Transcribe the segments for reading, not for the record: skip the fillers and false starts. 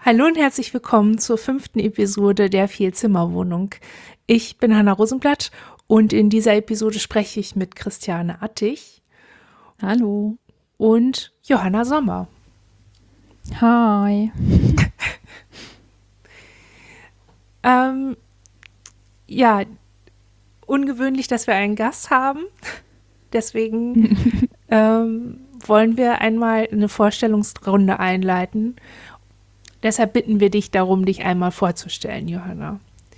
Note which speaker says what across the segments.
Speaker 1: Hallo und herzlich willkommen zur 5. Episode der Vielzimmerwohnung. Ich bin Hanna Rosenblatt und in dieser Episode spreche ich mit Christiane Attich.
Speaker 2: Hallo.
Speaker 1: Und Johanna Sommer.
Speaker 2: Hi.
Speaker 1: Ja, ungewöhnlich, dass wir einen Gast haben. Deswegen wollen wir einmal eine Vorstellungsrunde einleiten. Deshalb bitten wir dich darum, dich einmal vorzustellen, Johanna.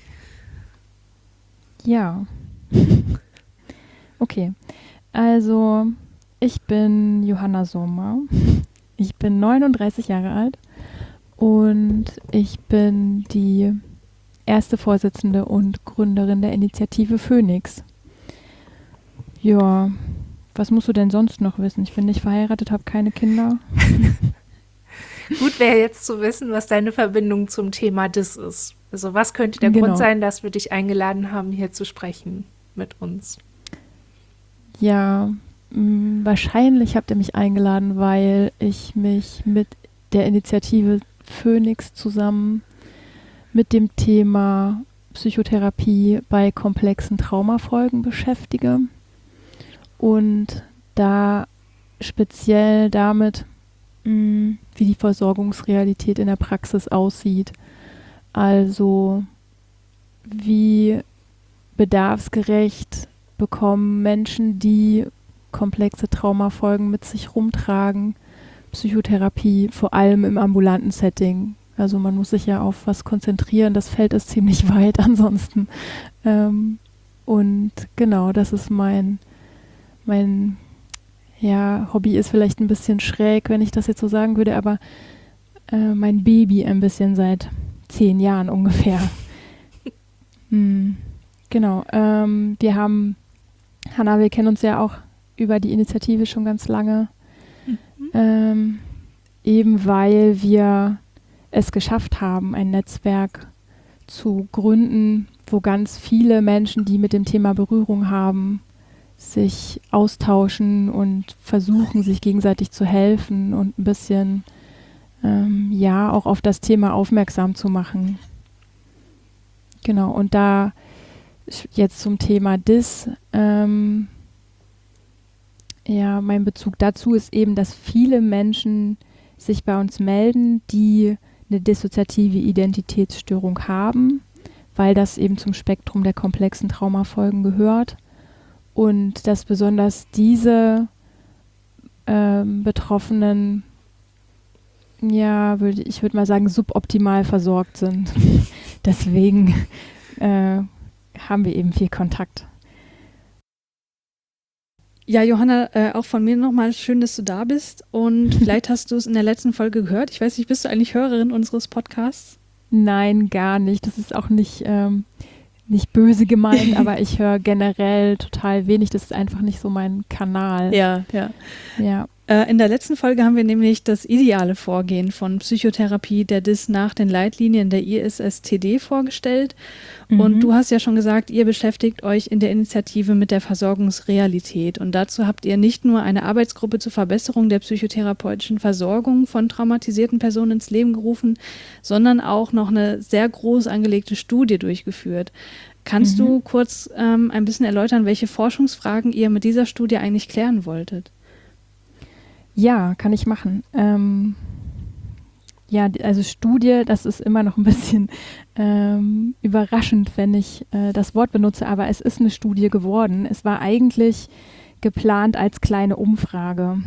Speaker 2: Ja. Okay. Also, ich bin Johanna Sommer. Ich bin 39 Jahre alt und ich bin die erste Vorsitzende und Gründerin der Initiative Phoenix. Ja, was musst du denn sonst noch wissen? Ich bin nicht verheiratet, habe keine Kinder.
Speaker 1: Gut wäre jetzt zu wissen, was deine Verbindung zum Thema DIS ist. Also was könnte der Grund sein, dass wir dich eingeladen haben, hier zu sprechen mit uns?
Speaker 2: Ja, wahrscheinlich habt ihr mich eingeladen, weil ich mich mit der Initiative Phoenix zusammen mit dem Thema Psychotherapie bei komplexen Traumafolgen beschäftige und da speziell damit, wie die Versorgungsrealität in der Praxis aussieht. Also wie bedarfsgerecht bekommen Menschen, die komplexe Traumafolgen mit sich rumtragen, Psychotherapie, vor allem im ambulanten Setting. Also man muss sich ja auf was konzentrieren, das Feld ist ziemlich weit ansonsten. Und genau, das ist mein Hobby ist vielleicht ein bisschen schräg, wenn ich das jetzt so sagen würde, aber mein Baby ein bisschen seit 10 Jahren ungefähr. Genau, wir kennen uns ja auch über die Initiative schon ganz lange, eben weil wir es geschafft haben, ein Netzwerk zu gründen, wo ganz viele Menschen, die mit dem Thema Berührung haben, sich austauschen und versuchen, sich gegenseitig zu helfen und ein bisschen auch auf das Thema aufmerksam zu machen. Genau, und da jetzt zum Thema DIS, mein Bezug dazu ist eben, dass viele Menschen sich bei uns melden, die eine dissoziative Identitätsstörung haben, weil das eben zum Spektrum der komplexen Traumafolgen gehört. Und dass besonders diese Betroffenen, ich würde mal sagen, suboptimal versorgt sind. Deswegen haben wir eben viel Kontakt.
Speaker 3: Ja, Johanna, auch von mir nochmal schön, dass du da bist. Und vielleicht hast du es in der letzten Folge gehört. Ich weiß nicht, bist du eigentlich Hörerin unseres Podcasts?
Speaker 2: Nein, gar nicht. Das ist auch nicht böse gemeint, aber ich höre generell total wenig. Das ist einfach nicht so mein Kanal.
Speaker 3: Ja. In der letzten Folge haben wir nämlich das ideale Vorgehen von Psychotherapie der DIS nach den Leitlinien der ISSTD vorgestellt. Und du hast ja schon gesagt, ihr beschäftigt euch in der Initiative mit der Versorgungsrealität. Und dazu habt ihr nicht nur eine Arbeitsgruppe zur Verbesserung der psychotherapeutischen Versorgung von traumatisierten Personen ins Leben gerufen, sondern auch noch eine sehr groß angelegte Studie durchgeführt. Kannst du kurz ein bisschen erläutern, welche Forschungsfragen ihr mit dieser Studie eigentlich klären wolltet?
Speaker 2: Ja, kann ich machen. Also Studie, das ist immer noch ein bisschen überraschend, wenn ich das Wort benutze, aber es ist eine Studie geworden. Es war eigentlich geplant als kleine Umfrage.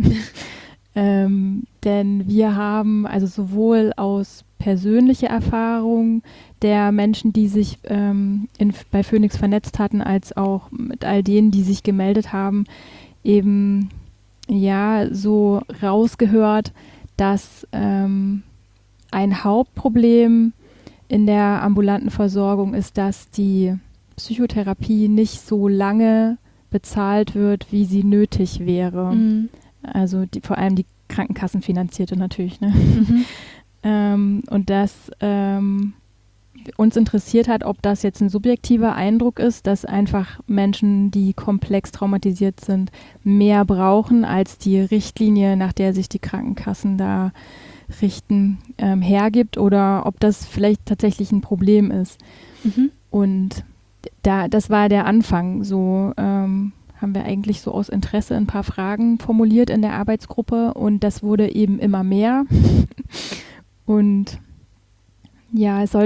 Speaker 2: Denn wir haben also sowohl aus persönlicher Erfahrung der Menschen, die sich bei Phoenix vernetzt hatten, als auch mit all denen, die sich gemeldet haben, eben so rausgehört, dass ein Hauptproblem in der ambulanten Versorgung ist, dass die Psychotherapie nicht so lange bezahlt wird, wie sie nötig wäre. Also vor allem die Krankenkassenfinanzierte natürlich. Ne? Und dass uns interessiert hat, ob das jetzt ein subjektiver Eindruck ist, dass einfach Menschen, die komplex traumatisiert sind, mehr brauchen als die Richtlinie, nach der sich die Krankenkassen da richten, hergibt oder ob das vielleicht tatsächlich ein Problem ist. Und das war der Anfang. So haben wir eigentlich so aus Interesse ein paar Fragen formuliert in der Arbeitsgruppe und das wurde eben immer mehr. Und ja, es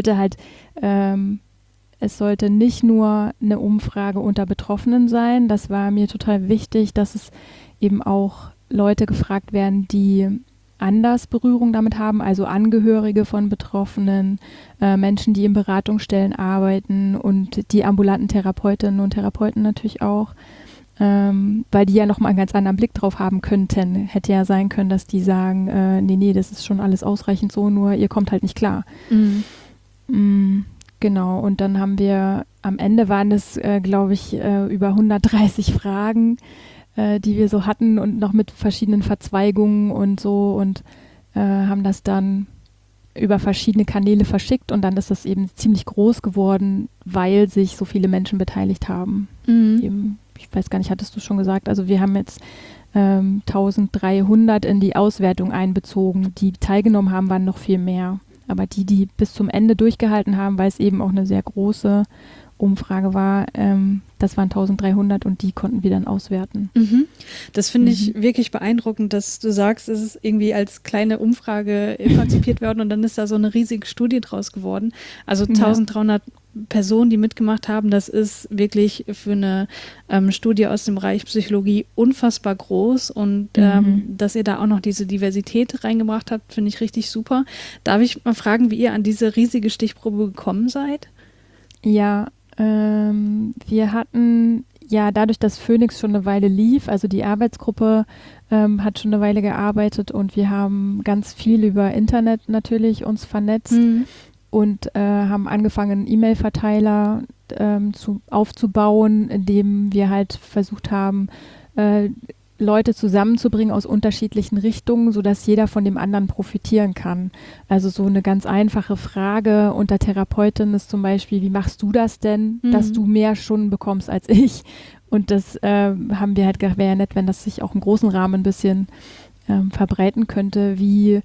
Speaker 2: sollte nicht nur eine Umfrage unter Betroffenen sein. Das war mir total wichtig, dass es eben auch Leute gefragt werden, die anders Berührung damit haben, also Angehörige von Betroffenen, Menschen, die in Beratungsstellen arbeiten und die ambulanten Therapeutinnen und Therapeuten natürlich auch, weil die ja nochmal einen ganz anderen Blick drauf haben könnten. Hätte ja sein können, dass die sagen, nee, das ist schon alles ausreichend so, nur ihr kommt halt nicht klar. Genau, und dann haben wir, am Ende waren es, glaube ich, über 130 Fragen, die wir so hatten und noch mit verschiedenen Verzweigungen und so und haben das dann über verschiedene Kanäle verschickt und dann ist das eben ziemlich groß geworden, weil sich so viele Menschen beteiligt haben. Eben, ich weiß gar nicht, hattest du schon gesagt, also wir haben jetzt 1300 in die Auswertung einbezogen. Die teilgenommen haben, waren noch viel mehr. Aber die bis zum Ende durchgehalten haben, weil es eben auch eine sehr große Umfrage war, das waren 1300 und die konnten wir dann auswerten.
Speaker 3: Das finde ich wirklich beeindruckend, dass du sagst, es ist irgendwie als kleine Umfrage konzipiert worden und dann ist da so eine riesige Studie draus geworden. Also 1300 Personen, die mitgemacht haben, das ist wirklich für eine Studie aus dem Bereich Psychologie unfassbar groß und dass ihr da auch noch diese Diversität reingebracht habt, finde ich richtig super. Darf ich mal fragen, wie ihr an diese riesige Stichprobe gekommen seid?
Speaker 2: Ja, wir hatten ja dadurch, dass Phoenix schon eine Weile lief, also die Arbeitsgruppe hat schon eine Weile gearbeitet und wir haben ganz viel über Internet natürlich uns vernetzt und haben angefangen, einen E-Mail-Verteiler aufzubauen, in dem wir halt versucht haben, Leute zusammenzubringen aus unterschiedlichen Richtungen, sodass jeder von dem anderen profitieren kann. Also so eine ganz einfache Frage unter Therapeutinnen ist zum Beispiel, wie machst du das denn, dass du mehr Stunden bekommst als ich? Und das haben wir halt gedacht, wäre ja nett, wenn das sich auch im großen Rahmen ein bisschen verbreiten könnte, wie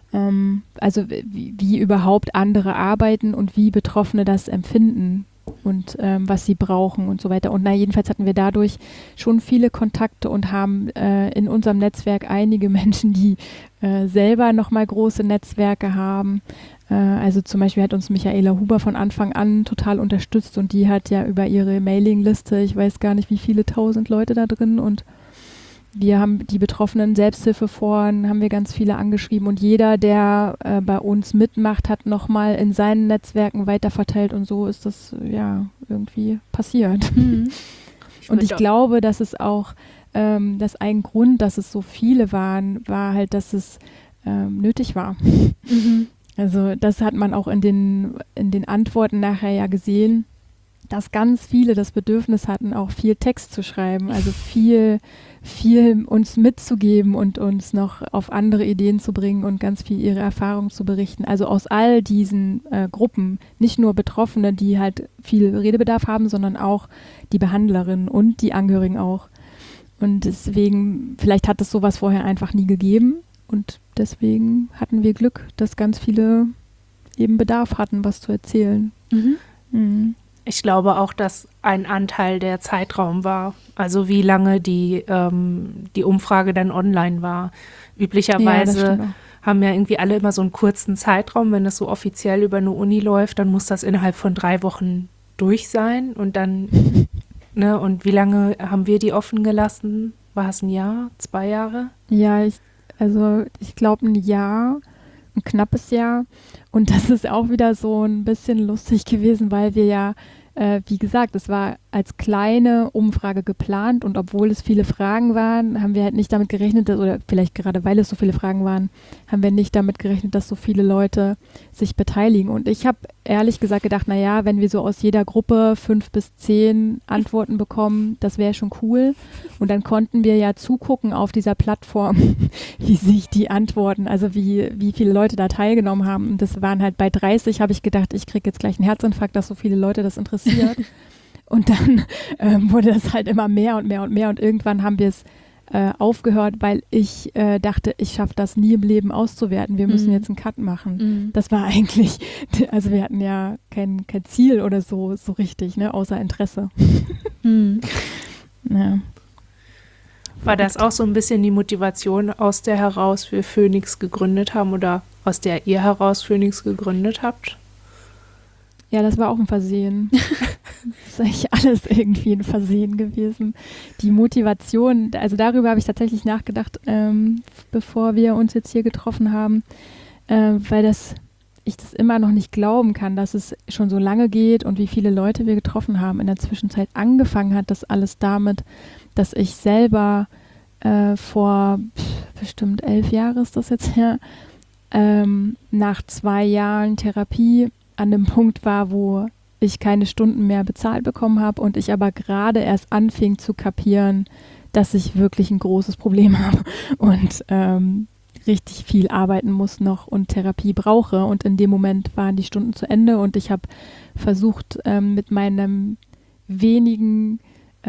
Speaker 2: überhaupt andere arbeiten und wie Betroffene das empfinden und was sie brauchen und so weiter. Und jedenfalls hatten wir dadurch schon viele Kontakte und haben in unserem Netzwerk einige Menschen, die selber nochmal große Netzwerke haben. Also zum Beispiel hat uns Michaela Huber von Anfang an total unterstützt und die hat ja über ihre Mailingliste, ich weiß gar nicht, wie viele 1000 Leute da drin und wir haben die betroffenen Selbsthilfeforen, haben wir ganz viele angeschrieben und jeder, der bei uns mitmacht, hat nochmal in seinen Netzwerken weiterverteilt und so ist das ja irgendwie passiert. Und ich glaube, dass es auch, dass ein Grund, dass es so viele waren, war halt, dass es nötig war. Also das hat man auch in den Antworten nachher ja gesehen, dass ganz viele das Bedürfnis hatten, auch viel Text zu schreiben, also viel uns mitzugeben und uns noch auf andere Ideen zu bringen und ganz viel ihre Erfahrungen zu berichten. Also aus all diesen Gruppen, nicht nur Betroffene, die halt viel Redebedarf haben, sondern auch die Behandlerinnen und die Angehörigen auch. Und deswegen, vielleicht hat es sowas vorher einfach nie gegeben und deswegen hatten wir Glück, dass ganz viele eben Bedarf hatten, was zu erzählen.
Speaker 1: Ich glaube auch, dass ein Anteil der Zeitraum war, also wie lange die Umfrage dann online war. Üblicherweise haben ja irgendwie alle immer so einen kurzen Zeitraum, wenn das so offiziell über eine Uni läuft, dann muss das innerhalb von 3 Wochen durch sein und dann, ne, und wie lange haben wir die offen gelassen? War es ein Jahr, 2 Jahre?
Speaker 2: Ja, ich glaube ein Jahr. Ein knappes Jahr. Und das ist auch wieder so ein bisschen lustig gewesen, weil wir ja, wie gesagt, es war als kleine Umfrage geplant und obwohl es viele Fragen waren, haben wir halt nicht damit gerechnet, oder vielleicht gerade weil es so viele Fragen waren, haben wir nicht damit gerechnet, dass so viele Leute sich beteiligen. Und ich habe ehrlich gesagt gedacht, naja, wenn wir so aus jeder Gruppe 5 bis 10 Antworten bekommen, das wäre schon cool. Und dann konnten wir ja zugucken auf dieser Plattform, wie sich die Antworten, also wie viele Leute da teilgenommen haben. Und das waren halt bei 30, habe ich gedacht, ich kriege jetzt gleich einen Herzinfarkt, dass so viele Leute das interessiert. Und dann wurde das halt immer mehr und mehr und mehr und irgendwann haben wir es aufgehört, weil ich dachte, ich schaffe das nie im Leben auszuwerten. Wir müssen jetzt einen Cut machen. Das war eigentlich, also wir hatten ja kein Ziel oder so richtig, ne, außer Interesse. Ja.
Speaker 1: War das auch so ein bisschen die Motivation, aus der heraus wir Phoenix gegründet haben oder aus der ihr heraus Phoenix gegründet habt?
Speaker 2: Ja, das war auch ein Versehen. Das ist eigentlich alles irgendwie ein Versehen gewesen. Die Motivation, also darüber habe ich tatsächlich nachgedacht, bevor wir uns jetzt hier getroffen haben, weil ich das immer noch nicht glauben kann, dass es schon so lange geht und wie viele Leute wir getroffen haben. In der Zwischenzeit angefangen hat das alles damit, dass ich selber vor bestimmt 11 Jahren ist das jetzt her, nach 2 Jahren Therapie an dem Punkt war, wo ich keine Stunden mehr bezahlt bekommen habe und ich aber gerade erst anfing zu kapieren, dass ich wirklich ein großes Problem habe und richtig viel arbeiten muss noch und Therapie brauche. Und in dem Moment waren die Stunden zu Ende und ich habe versucht, mit meinem wenigen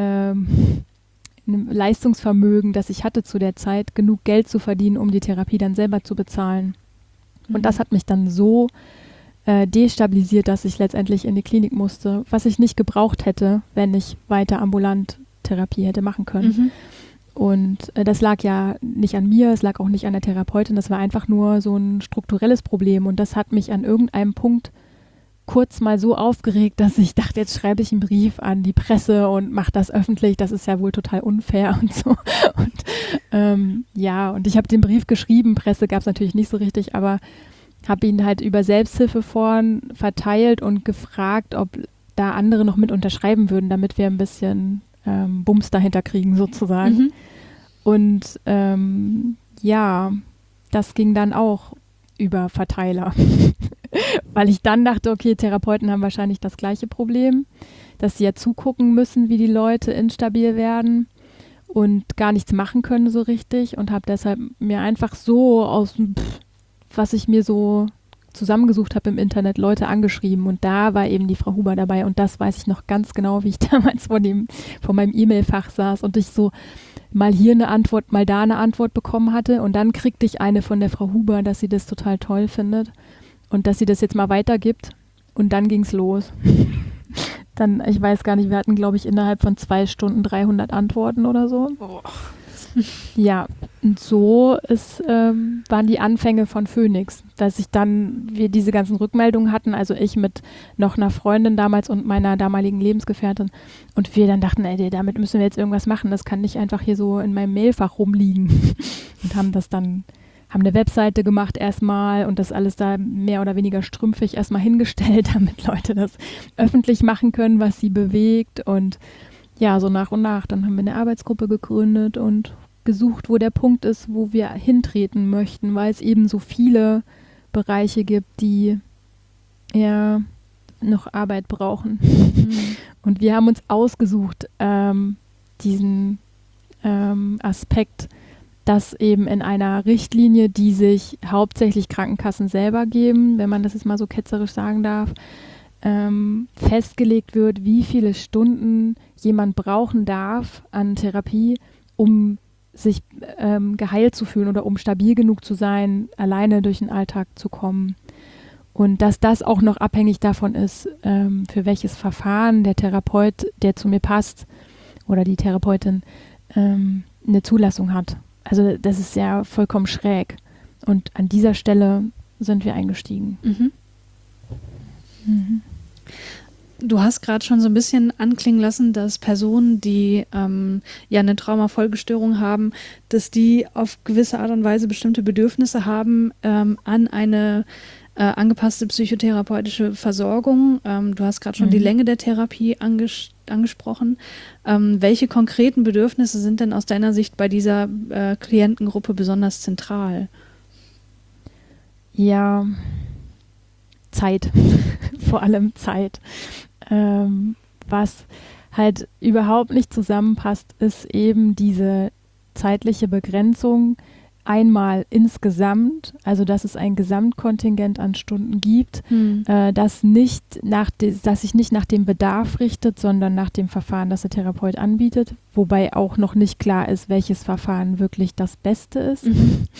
Speaker 2: Leistungsvermögen, das ich hatte zu der Zeit, genug Geld zu verdienen, um die Therapie dann selber zu bezahlen. Und das hat mich dann so destabilisiert, dass ich letztendlich in die Klinik musste, was ich nicht gebraucht hätte, wenn ich weiter ambulant Therapie hätte machen können. Und das lag ja nicht an mir, es lag auch nicht an der Therapeutin, das war einfach nur so ein strukturelles Problem und das hat mich an irgendeinem Punkt kurz mal so aufgeregt, dass ich dachte, jetzt schreibe ich einen Brief an die Presse und mache das öffentlich, das ist ja wohl total unfair und so. Und und ich habe den Brief geschrieben, Presse gab es natürlich nicht so richtig, aber habe ihn halt über Selbsthilfeforen verteilt und gefragt, ob da andere noch mit unterschreiben würden, damit wir ein bisschen Bums dahinter kriegen sozusagen. Und das ging dann auch über Verteiler, weil ich dann dachte, okay, Therapeuten haben wahrscheinlich das gleiche Problem, dass sie ja zugucken müssen, wie die Leute instabil werden und gar nichts machen können so richtig und habe deshalb mir einfach so aus dem was ich mir so zusammengesucht habe im Internet, Leute angeschrieben und da war eben die Frau Huber dabei und das weiß ich noch ganz genau, wie ich damals vor meinem E-Mail-Fach saß und ich so mal hier eine Antwort, mal da eine Antwort bekommen hatte und dann kriegte ich eine von der Frau Huber, dass sie das total toll findet und dass sie das jetzt mal weitergibt und dann ging's los. Dann, ich weiß gar nicht, wir hatten, glaube ich, innerhalb von 2 Stunden 300 Antworten oder so.
Speaker 1: Oh.
Speaker 2: Ja, und so waren die Anfänge von Phoenix, dass wir diese ganzen Rückmeldungen hatten, also ich mit noch einer Freundin damals und meiner damaligen Lebensgefährtin und wir dann dachten, ey, damit müssen wir jetzt irgendwas machen, das kann nicht einfach hier so in meinem Mailfach rumliegen und haben eine Webseite gemacht erstmal und das alles da mehr oder weniger strümpfig erstmal hingestellt, damit Leute das öffentlich machen können, was sie bewegt und ja, so nach und nach, dann haben wir eine Arbeitsgruppe gegründet und gesucht, wo der Punkt ist, wo wir hintreten möchten, weil es eben so viele Bereiche gibt, die ja noch Arbeit brauchen. Und wir haben uns ausgesucht, diesen Aspekt, dass eben in einer Richtlinie, die sich hauptsächlich Krankenkassen selber geben, wenn man das jetzt mal so ketzerisch sagen darf, festgelegt wird, wie viele Stunden jemand brauchen darf an Therapie, um sich geheilt zu fühlen oder um stabil genug zu sein, alleine durch den Alltag zu kommen. Und dass das auch noch abhängig davon ist, für welches Verfahren der Therapeut, der zu mir passt, oder die Therapeutin eine Zulassung hat. Also das ist ja vollkommen schräg. Und an dieser Stelle sind wir eingestiegen.
Speaker 3: Du hast gerade schon so ein bisschen anklingen lassen, dass Personen, die eine Traumafolgestörung haben, dass die auf gewisse Art und Weise bestimmte Bedürfnisse haben an eine angepasste psychotherapeutische Versorgung. Du hast gerade schon die Länge der Therapie angesprochen. Welche konkreten Bedürfnisse sind denn aus deiner Sicht bei dieser Klientengruppe besonders zentral?
Speaker 2: Ja, Zeit, vor allem Zeit. Was halt überhaupt nicht zusammenpasst, ist eben diese zeitliche Begrenzung einmal insgesamt, also dass es ein Gesamtkontingent an Stunden gibt, das sich nicht nach dem Bedarf richtet, sondern nach dem Verfahren, das der Therapeut anbietet, wobei auch noch nicht klar ist, welches Verfahren wirklich das Beste ist.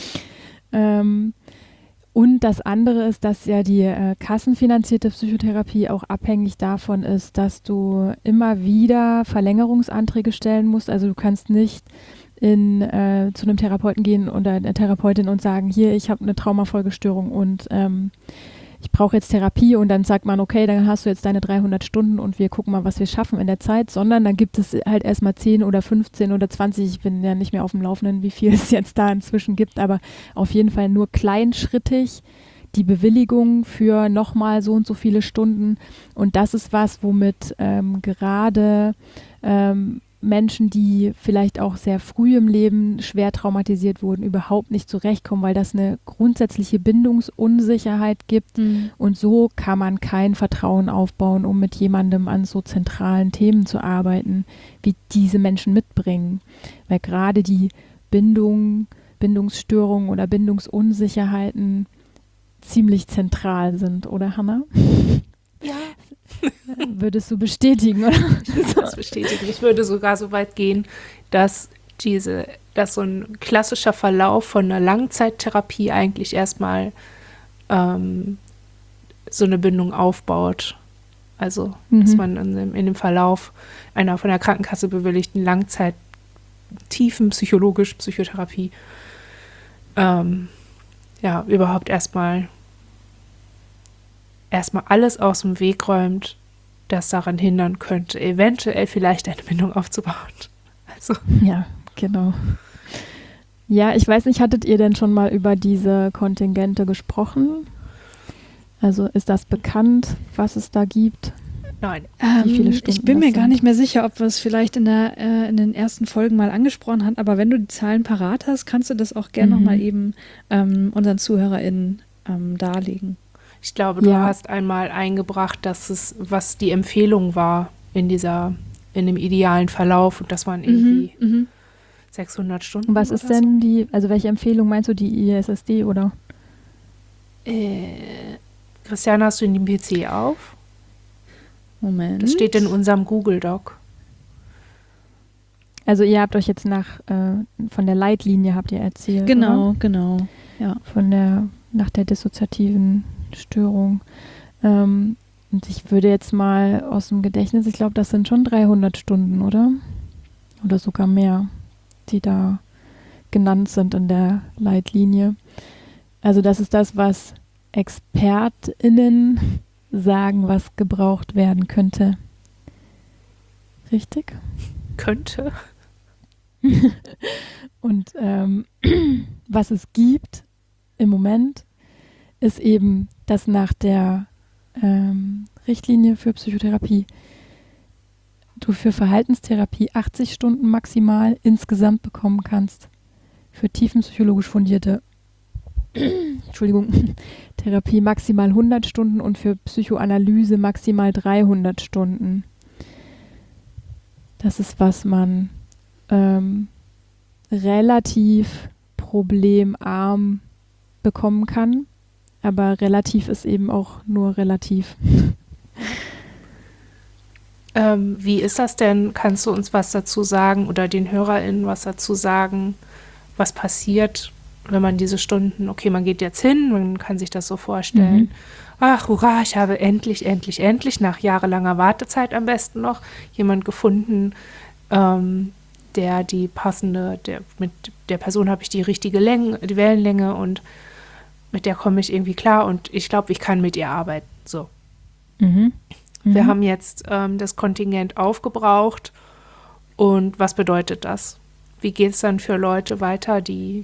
Speaker 2: Und das andere ist, dass ja die kassenfinanzierte Psychotherapie auch abhängig davon ist, dass du immer wieder Verlängerungsanträge stellen musst. Also du kannst nicht zu einem Therapeuten gehen oder einer Therapeutin und sagen, hier, ich habe eine Traumafolgestörung und ich brauche jetzt Therapie, und dann sagt man, okay, dann hast du jetzt deine 300 Stunden und wir gucken mal, was wir schaffen in der Zeit, sondern dann gibt es halt erstmal 10 oder 15 oder 20, ich bin ja nicht mehr auf dem Laufenden, wie viel es jetzt da inzwischen gibt, aber auf jeden Fall nur kleinschrittig die Bewilligung für nochmal so und so viele Stunden, und das ist was, womit gerade Menschen, die vielleicht auch sehr früh im Leben schwer traumatisiert wurden, überhaupt nicht zurechtkommen, weil das eine grundsätzliche Bindungsunsicherheit gibt. Und so kann man kein Vertrauen aufbauen, um mit jemandem an so zentralen Themen zu arbeiten, wie diese Menschen mitbringen. Weil gerade die Bindungsstörungen oder Bindungsunsicherheiten ziemlich zentral sind, oder Hannah?
Speaker 1: Ja.
Speaker 2: Würdest du bestätigen, oder?
Speaker 1: Ich würde das bestätigen. Ich würde sogar so weit gehen, dass so ein klassischer Verlauf von einer Langzeittherapie eigentlich erstmal so eine Bindung aufbaut. Also, dass man in dem Verlauf einer von der Krankenkasse bewilligten Langzeit tiefen Psychotherapie überhaupt erstmal alles aus dem Weg räumt, das daran hindern könnte, eventuell vielleicht eine Bindung aufzubauen. Also.
Speaker 2: Ja, genau. Ja, ich weiß nicht, hattet ihr denn schon mal über diese Kontingente gesprochen? Also ist das bekannt, was es da gibt?
Speaker 1: Nein.
Speaker 2: Wie viele Stunden
Speaker 3: ich bin mir
Speaker 2: das
Speaker 3: gar
Speaker 2: sind?
Speaker 3: nicht mehr sicher, ob wir es vielleicht in den ersten Folgen mal angesprochen haben, aber wenn du die Zahlen parat hast, kannst du das auch gerne nochmal eben unseren ZuhörerInnen darlegen.
Speaker 1: Ich glaube, du hast einmal eingebracht, was die Empfehlung war in dem idealen Verlauf, und das waren irgendwie 600 Stunden.
Speaker 2: Und was ist denn welche Empfehlung meinst du, die ISSD oder?
Speaker 1: Christiane, hast du den PC auf?
Speaker 3: Moment.
Speaker 1: Das steht in unserem Google-Doc.
Speaker 2: Also ihr habt euch jetzt von der Leitlinie habt ihr erzählt,
Speaker 3: Genau,
Speaker 2: oder?
Speaker 3: genau. Ja.
Speaker 2: Nach der dissoziativen Störung. Und ich würde jetzt mal aus dem Gedächtnis, ich glaube, das sind schon 300 Stunden, oder? Oder sogar mehr, die da genannt sind in der Leitlinie. Also das ist das, was ExpertInnen sagen, was gebraucht werden könnte. Richtig?
Speaker 1: Könnte.
Speaker 2: Und was es gibt im Moment, ist eben, dass nach der Richtlinie für Psychotherapie du für Verhaltenstherapie 80 Stunden maximal insgesamt bekommen kannst. Für tiefenpsychologisch fundierte Therapie maximal 100 Stunden und für Psychoanalyse maximal 300 Stunden. Das ist, was man relativ problemarm bekommen kann. Aber relativ ist eben auch nur relativ.
Speaker 1: Wie ist das denn? Kannst du uns was dazu sagen oder den HörerInnen was dazu sagen, was passiert, wenn man diese Stunden, okay, man geht jetzt hin, man kann sich das so vorstellen, ach, hurra, ich habe endlich, nach jahrelanger Wartezeit am besten noch, jemand gefunden, der die passende, mit der Person habe ich die richtige Länge, die Wellenlänge, und mit der komme ich irgendwie klar und ich glaube, ich kann mit ihr arbeiten. So. Wir haben jetzt das Kontingent aufgebraucht, und was bedeutet das? Wie geht es dann für Leute weiter, die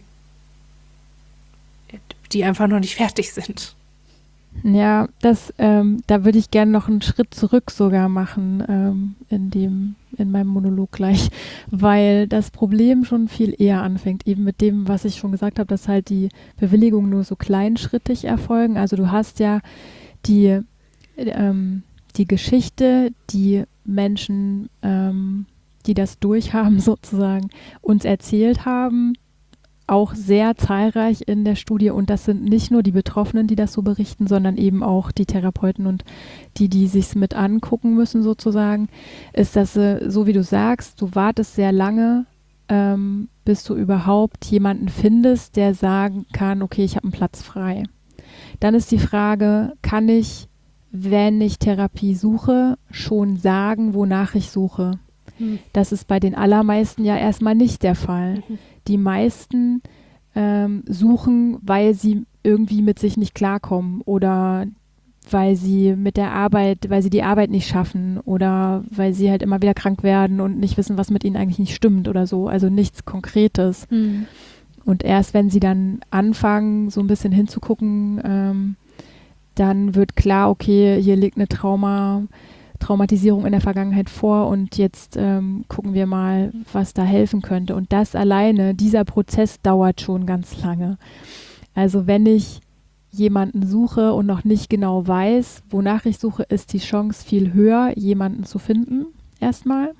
Speaker 1: einfach noch nicht fertig sind?
Speaker 2: Ja, da würde ich gerne noch einen Schritt zurück sogar machen in meinem Monolog gleich, weil das Problem schon viel eher anfängt, eben mit dem, was ich schon gesagt habe, dass halt die Bewilligungen nur so kleinschrittig erfolgen. Also du hast ja die Geschichte, die Menschen, die das durchhaben sozusagen, uns erzählt haben, auch sehr zahlreich in der Studie und das sind nicht nur die Betroffenen, die das so berichten, sondern eben auch die Therapeuten und die sich's mit angucken müssen sozusagen, ist, dass so wie du sagst, du wartest sehr lange, bis du überhaupt jemanden findest, der sagen kann, okay, ich habe einen Platz frei. Dann ist die Frage, kann ich, wenn ich Therapie suche, schon sagen, wonach ich suche? Das ist bei den allermeisten ja erstmal nicht der Fall. Die meisten suchen, weil sie irgendwie mit sich nicht klarkommen oder weil sie die Arbeit nicht schaffen oder weil sie halt immer wieder krank werden und nicht wissen, was mit ihnen eigentlich nicht stimmt oder so. Also nichts Konkretes. Und erst wenn sie dann anfangen, so ein bisschen hinzugucken, dann wird klar, okay, hier liegt eine Traumatisierung in der Vergangenheit vor und jetzt gucken wir mal, was da helfen könnte. Und das alleine, dieser Prozess dauert schon ganz lange. Also wenn ich jemanden suche und noch nicht genau weiß, wonach ich suche, ist die Chance viel höher, jemanden zu finden, erstmal.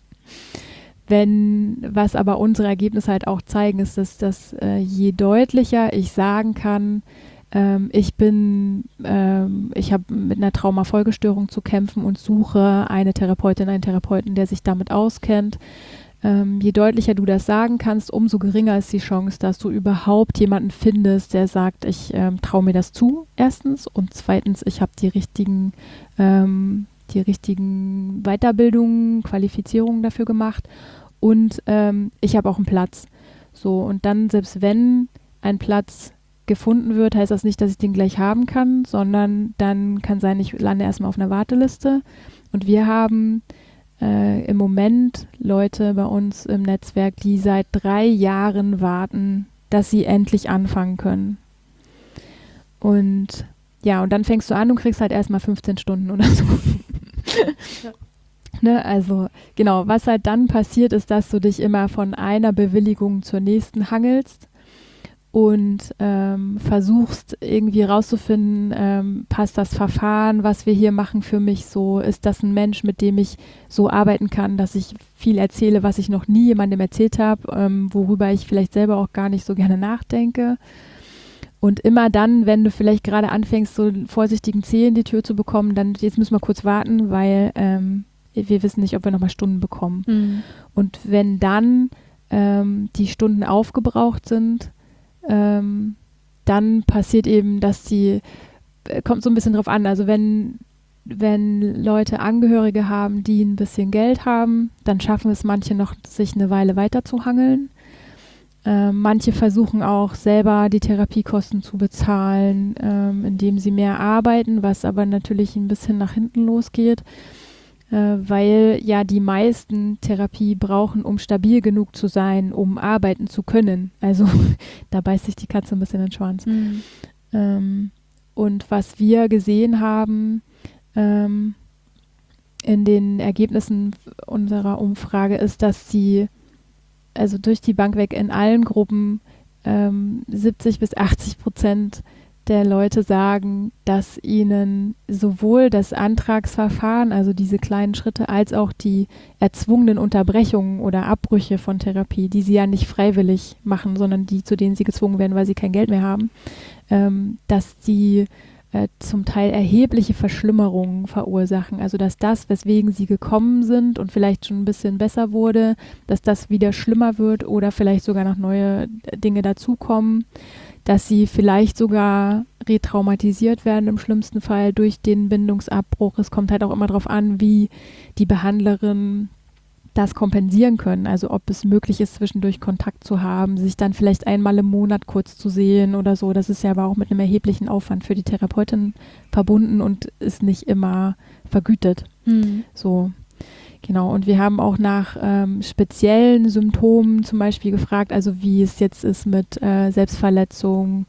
Speaker 2: Was aber unsere Ergebnisse halt auch zeigen, ist, dass je deutlicher ich sagen kann, ich habe mit einer Traumafolgestörung zu kämpfen und suche eine Therapeutin, einen Therapeuten, der sich damit auskennt. Je deutlicher du das sagen kannst, umso geringer ist die Chance, dass du überhaupt jemanden findest, der sagt, ich traue mir das zu, erstens. Und zweitens, ich habe die richtigen Weiterbildungen, Qualifizierungen dafür gemacht. Und ich habe auch einen Platz. So, und dann, selbst wenn ein Platz gefunden wird, heißt das nicht, dass ich den gleich haben kann, sondern dann kann sein, ich lande erstmal auf einer Warteliste. Und wir haben im Moment Leute bei uns im Netzwerk, die seit 3 Jahren warten, dass sie endlich anfangen können. Und ja, und dann fängst du an und kriegst halt erstmal 15 Stunden oder so. Ja. Ne, also genau, was halt dann passiert, ist, dass du dich immer von einer Bewilligung zur nächsten hangelst und versuchst irgendwie rauszufinden, passt das Verfahren, was wir hier machen, für mich so? Ist das ein Mensch, mit dem ich so arbeiten kann, dass ich viel erzähle, was ich noch nie jemandem erzählt habe, worüber ich vielleicht selber auch gar nicht so gerne nachdenke? Und immer dann, wenn du vielleicht gerade anfängst, so einen vorsichtigen Zeh in die Tür zu bekommen, dann jetzt müssen wir kurz warten, weil wir wissen nicht, ob wir nochmal Stunden bekommen. Und wenn dann die Stunden aufgebraucht sind, dann passiert eben, dass kommt so ein bisschen drauf an, also wenn Leute Angehörige haben, die ein bisschen Geld haben, dann schaffen es manche noch, sich eine Weile weiter zu hangeln. Manche versuchen auch selber die Therapiekosten zu bezahlen, indem sie mehr arbeiten, was aber natürlich ein bisschen nach hinten losgeht, weil ja die meisten Therapie brauchen, um stabil genug zu sein, um arbeiten zu können. Also da beißt sich die Katze ein bisschen in den Schwanz. Und was wir gesehen haben in den Ergebnissen unserer Umfrage ist, dass also durch die Bank weg in allen Gruppen 70-80% der Leute sagen, dass ihnen sowohl das Antragsverfahren, also diese kleinen Schritte, als auch die erzwungenen Unterbrechungen oder Abbrüche von Therapie, die sie ja nicht freiwillig machen, sondern die, zu denen sie gezwungen werden, weil sie kein Geld mehr haben, dass die zum Teil erhebliche Verschlimmerungen verursachen. Also dass das, weswegen sie gekommen sind und vielleicht schon ein bisschen besser wurde, dass das wieder schlimmer wird oder vielleicht sogar noch neue Dinge dazukommen, dass sie vielleicht sogar retraumatisiert werden im schlimmsten Fall durch den Bindungsabbruch. Es kommt halt auch immer darauf an, wie die Behandlerin das kompensieren können. Also ob es möglich ist, zwischendurch Kontakt zu haben, sich dann vielleicht einmal im Monat kurz zu sehen oder so. Das ist ja aber auch mit einem erheblichen Aufwand für die Therapeutin verbunden und ist nicht immer vergütet. So, genau. Und wir haben auch nach speziellen Symptomen zum Beispiel gefragt, also wie es jetzt ist mit Selbstverletzung,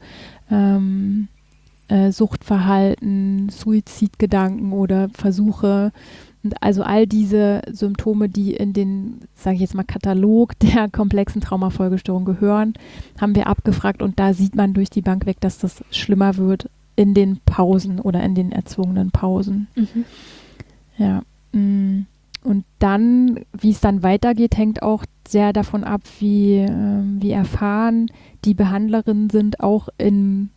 Speaker 2: Suchtverhalten, Suizidgedanken oder Versuche. Und also all diese Symptome, die in den, sage ich jetzt mal, Katalog der komplexen Traumafolgestörung gehören, haben wir abgefragt und da sieht man durch die Bank weg, dass das schlimmer wird in den Pausen oder in den erzwungenen Pausen. Ja. Und dann, wie es dann weitergeht, hängt auch sehr davon ab, wie erfahren die Behandlerinnen sind, auch im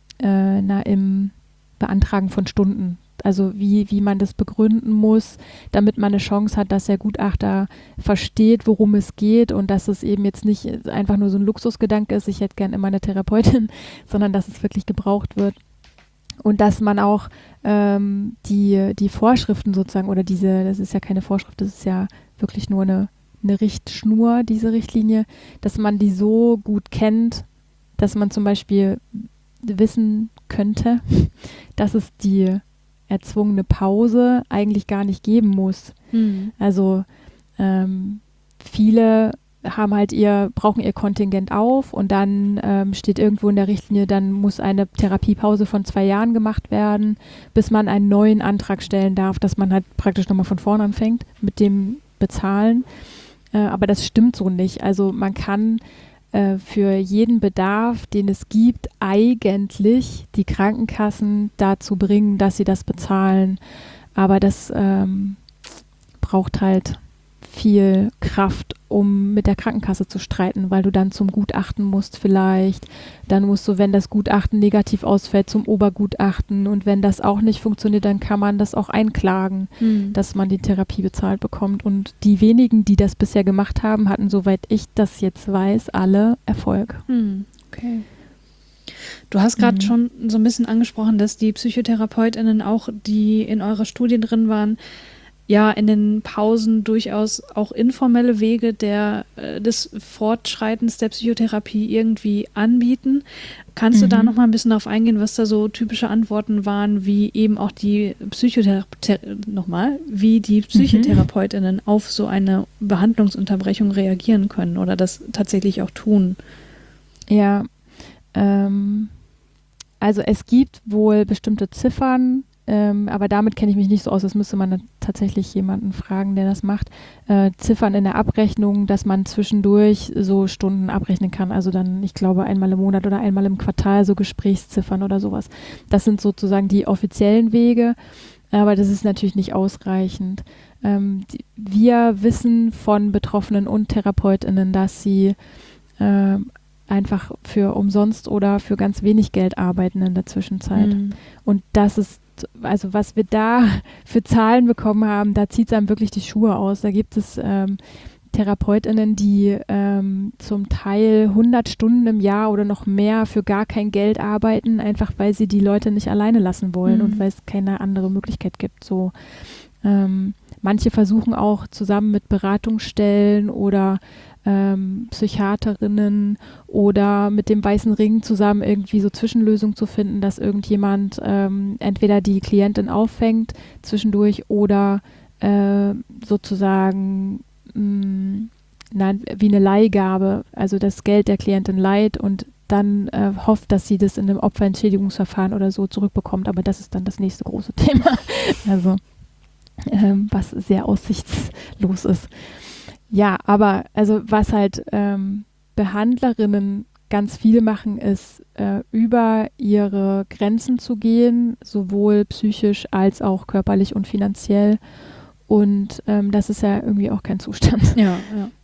Speaker 2: Beantragen von Stunden. Also wie man das begründen muss, damit man eine Chance hat, dass der Gutachter versteht, worum es geht und dass es eben jetzt nicht einfach nur so ein Luxusgedanke ist, ich hätte gern immer eine Therapeutin, sondern dass es wirklich gebraucht wird. Und dass man auch die Vorschriften sozusagen oder das ist ja keine Vorschrift, das ist ja wirklich nur eine Richtschnur, diese Richtlinie, dass man die so gut kennt, dass man zum Beispiel wissen könnte, dass es die erzwungene Pause eigentlich gar nicht geben muss. Also viele haben halt brauchen ihr Kontingent auf und dann steht irgendwo in der Richtlinie, dann muss eine Therapiepause von 2 Jahren gemacht werden, bis man einen neuen Antrag stellen darf, dass man halt praktisch nochmal von vorne anfängt mit dem Bezahlen. Aber das stimmt so nicht. Also man kann für jeden Bedarf, den es gibt, eigentlich die Krankenkassen dazu bringen, dass sie das bezahlen. Aber das braucht halt viel Kraft, um mit der Krankenkasse zu streiten, weil du dann zum Gutachten musst vielleicht. Dann musst du, wenn das Gutachten negativ ausfällt, zum Obergutachten. Und wenn das auch nicht funktioniert, dann kann man das auch einklagen, dass man die Therapie bezahlt bekommt. Und die wenigen, die das bisher gemacht haben, hatten, soweit ich das jetzt weiß, alle Erfolg.
Speaker 3: Okay. Du hast gerade schon so ein bisschen angesprochen, dass die PsychotherapeutInnen auch, die in eurer Studie drin waren, ja in den Pausen durchaus auch informelle Wege des Fortschreitens der Psychotherapie irgendwie anbieten. Kannst du da noch mal ein bisschen darauf eingehen, was da so typische Antworten waren, wie eben auch die PsychotherapeutInnen auf so eine Behandlungsunterbrechung reagieren können oder das tatsächlich auch tun?
Speaker 2: Ja, also es gibt wohl bestimmte Ziffern, aber damit kenne ich mich nicht so aus. Das müsste man dann tatsächlich jemanden fragen, der das macht. Ziffern in der Abrechnung, dass man zwischendurch so Stunden abrechnen kann. Also dann, ich glaube, einmal im Monat oder einmal im Quartal so Gesprächsziffern oder sowas. Das sind sozusagen die offiziellen Wege, aber das ist natürlich nicht ausreichend. Wir wissen von Betroffenen und TherapeutInnen, dass sie einfach für umsonst oder für ganz wenig Geld arbeiten in der Zwischenzeit. Und das ist, also was wir da für Zahlen bekommen haben, da zieht es einem wirklich die Schuhe aus. Da gibt es TherapeutInnen, die zum Teil 100 Stunden im Jahr oder noch mehr für gar kein Geld arbeiten, einfach weil sie die Leute nicht alleine lassen wollen und weil es keine andere Möglichkeit gibt. So, manche versuchen auch zusammen mit Beratungsstellen oder Psychiaterinnen oder mit dem Weißen Ring zusammen irgendwie so Zwischenlösungen zu finden, dass irgendjemand entweder die Klientin auffängt zwischendurch oder sozusagen wie eine Leihgabe, also das Geld der Klientin leiht und dann hofft, dass sie das in einem Opferentschädigungsverfahren oder so zurückbekommt. Aber das ist dann das nächste große Thema. Also was sehr aussichtslos ist. Ja, aber also was halt Behandlerinnen ganz viel machen, ist über ihre Grenzen zu gehen, sowohl psychisch als auch körperlich und finanziell. Und das ist ja irgendwie auch kein Zustand.
Speaker 3: Ja.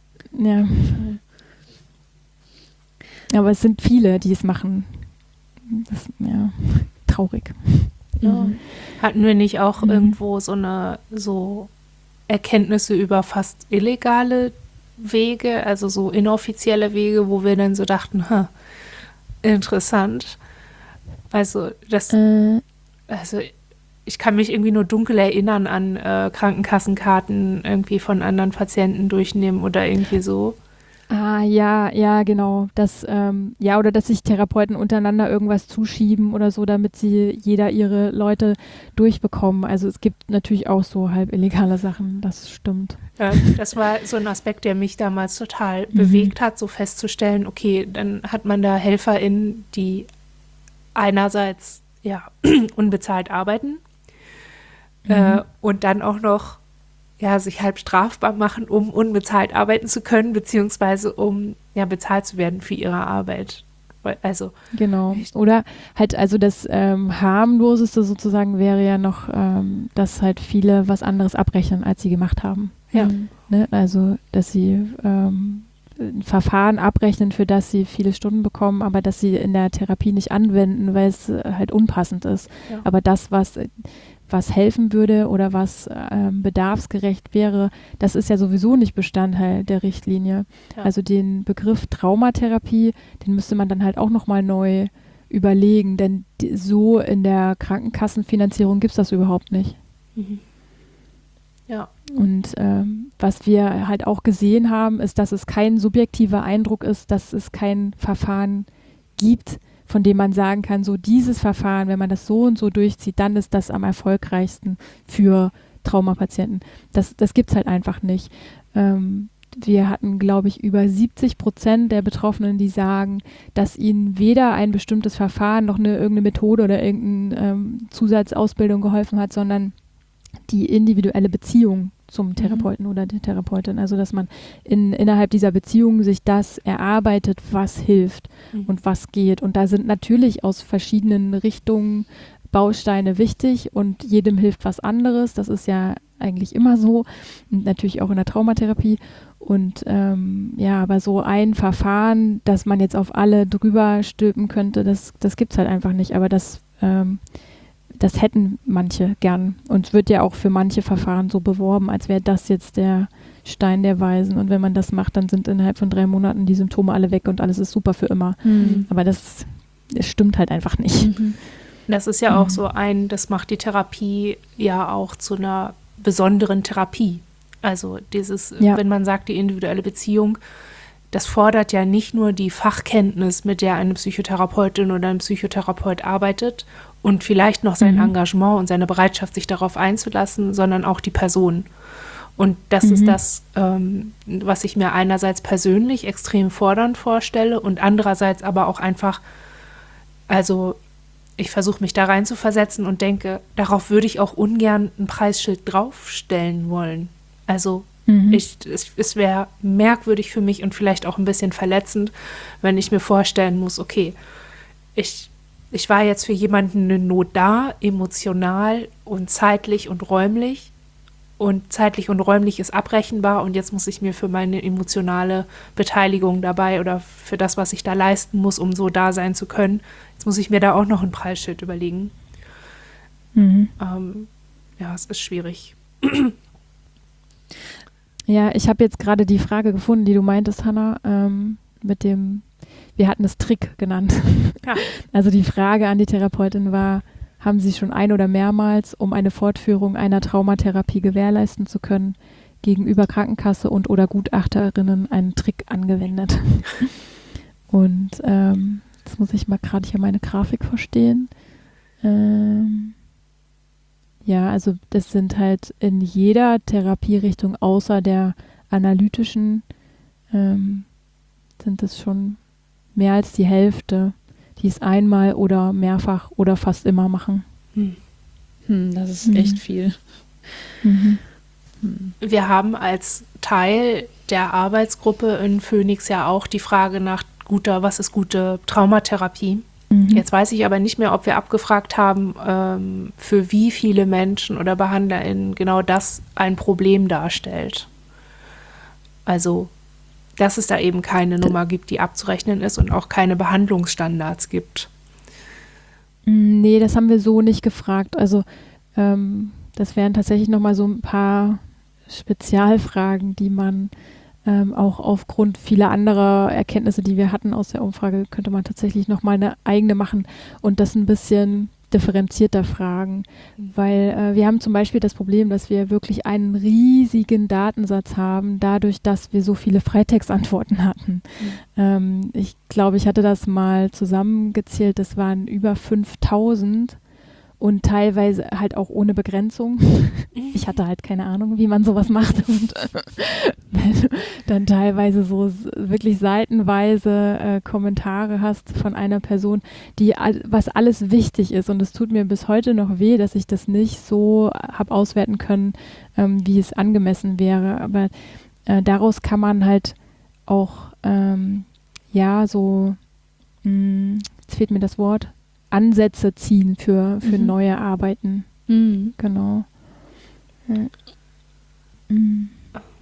Speaker 2: Aber es sind viele, die es machen. Das ist ja traurig.
Speaker 1: Ja. Hatten wir nicht auch irgendwo so Erkenntnisse über fast illegale Wege, also so inoffizielle Wege, wo wir dann so dachten, interessant. Also ich kann mich irgendwie nur dunkel erinnern an Krankenkassenkarten irgendwie von anderen Patienten durchnehmen oder irgendwie so.
Speaker 2: Ja, genau. Das, oder dass sich Therapeuten untereinander irgendwas zuschieben oder so, damit jeder ihre Leute durchbekommen. Also es gibt natürlich auch so halb illegale Sachen, das stimmt.
Speaker 1: Ja, das war so ein Aspekt, der mich damals total bewegt hat, so festzustellen, okay, dann hat man da HelferInnen, die einerseits unbezahlt arbeiten und dann auch noch sich halb strafbar machen, um unbezahlt arbeiten zu können, beziehungsweise um bezahlt zu werden für ihre Arbeit. Also
Speaker 2: genau. Oder halt, also das harmloseste sozusagen wäre ja noch, dass halt viele was anderes abrechnen, als sie gemacht haben.
Speaker 1: Ja.
Speaker 2: Ne? Also, dass sie ein Verfahren abrechnen, für das sie viele Stunden bekommen, aber dass sie in der Therapie nicht anwenden, weil es halt unpassend ist.
Speaker 1: Ja.
Speaker 2: Aber das, was helfen würde oder was bedarfsgerecht wäre, das ist ja sowieso nicht Bestandteil der Richtlinie.
Speaker 1: Ja.
Speaker 2: Also den Begriff Traumatherapie, den müsste man dann halt auch nochmal neu überlegen, denn so in der Krankenkassenfinanzierung gibt es das überhaupt nicht.
Speaker 1: Mhm. Ja.
Speaker 2: Und was wir halt auch gesehen haben, ist, dass es kein subjektiver Eindruck ist, dass es kein Verfahren gibt, von dem man sagen kann, so dieses Verfahren, wenn man das so und so durchzieht, dann ist das am erfolgreichsten für Traumapatienten. Das gibt es halt einfach nicht. Wir hatten, glaube ich, über 70% der Betroffenen, die sagen, dass ihnen weder ein bestimmtes Verfahren noch irgendeine Methode oder irgendeine Zusatzausbildung geholfen hat, sondern die individuelle Beziehung zum Therapeuten oder der Therapeutin. Also, dass man innerhalb dieser Beziehung sich das erarbeitet, was hilft und was geht. Und da sind natürlich aus verschiedenen Richtungen Bausteine wichtig und jedem hilft was anderes. Das ist ja eigentlich immer so. Und natürlich auch in der Traumatherapie. Und aber so ein Verfahren, dass man jetzt auf alle drüber stülpen könnte, das gibt es halt einfach nicht. Aber das hätten manche gern. Und es wird ja auch für manche Verfahren so beworben, als wäre das jetzt der Stein der Weisen. Und wenn man das macht, dann sind innerhalb von 3 Monaten die Symptome alle weg und alles ist super für immer. Aber das stimmt halt einfach nicht.
Speaker 1: Das ist ja auch so das macht die Therapie ja auch zu einer besonderen Therapie. Also wenn man sagt, die individuelle Beziehung, das fordert ja nicht nur die Fachkenntnis, mit der eine Psychotherapeutin oder ein Psychotherapeut arbeitet und vielleicht noch sein Engagement und seine Bereitschaft, sich darauf einzulassen, sondern auch die Person. Und das ist das, was ich mir einerseits persönlich extrem fordernd vorstelle und andererseits aber auch einfach, also ich versuche mich da rein zu versetzen und denke, darauf würde ich auch ungern ein Preisschild draufstellen wollen. Also es wäre merkwürdig für mich und vielleicht auch ein bisschen verletzend, wenn ich mir vorstellen muss, okay, ich war jetzt für jemanden eine Not da, emotional und zeitlich und räumlich. Und zeitlich und räumlich ist abrechenbar und jetzt muss ich mir für meine emotionale Beteiligung dabei oder für das, was ich da leisten muss, um so da sein zu können, jetzt muss ich mir da auch noch ein Preisschild überlegen. Es ist schwierig.
Speaker 2: Ja, ich habe jetzt gerade die Frage gefunden, die du meintest, Hannah, wir hatten es Trick genannt.
Speaker 1: Ja.
Speaker 2: Also die Frage an die Therapeutin war, haben Sie schon ein- oder mehrmals, um eine Fortführung einer Traumatherapie gewährleisten zu können, gegenüber Krankenkasse und oder Gutachterinnen einen Trick angewendet? Und jetzt muss ich mal gerade hier meine Grafik verstehen. Also das sind halt in jeder Therapierichtung außer der analytischen sind es schon mehr als die Hälfte, die es einmal oder mehrfach oder fast immer machen.
Speaker 3: Das ist echt viel.
Speaker 1: Wir haben als Teil der Arbeitsgruppe in Phoenix ja auch die Frage nach was ist gute Traumatherapie? Jetzt weiß ich aber nicht mehr, ob wir abgefragt haben, für wie viele Menschen oder BehandlerInnen genau das ein Problem darstellt. Also, dass es da eben keine Nummer gibt, die abzurechnen ist und auch keine Behandlungsstandards gibt.
Speaker 2: Nee, das haben wir so nicht gefragt. Also, das wären tatsächlich nochmal so ein paar Spezialfragen, die man auch aufgrund vieler anderer Erkenntnisse, die wir hatten aus der Umfrage, könnte man tatsächlich nochmal eine eigene machen und das ein bisschen differenzierter fragen. Weil wir haben zum Beispiel das Problem, dass wir wirklich einen riesigen Datensatz haben, dadurch, dass wir so viele Freitextantworten hatten. Ich glaube, ich hatte das mal zusammengezählt, das waren über 5000 und teilweise halt auch ohne Begrenzung. Ich hatte halt keine Ahnung, wie man sowas macht. Und wenn du dann teilweise so wirklich seitenweise Kommentare hast von einer Person, was alles wichtig ist. Und es tut mir bis heute noch weh, dass ich das nicht so habe auswerten können, wie es angemessen wäre. Aber daraus kann man halt auch, jetzt fehlt mir das Wort, Ansätze ziehen für neue Arbeiten. Genau.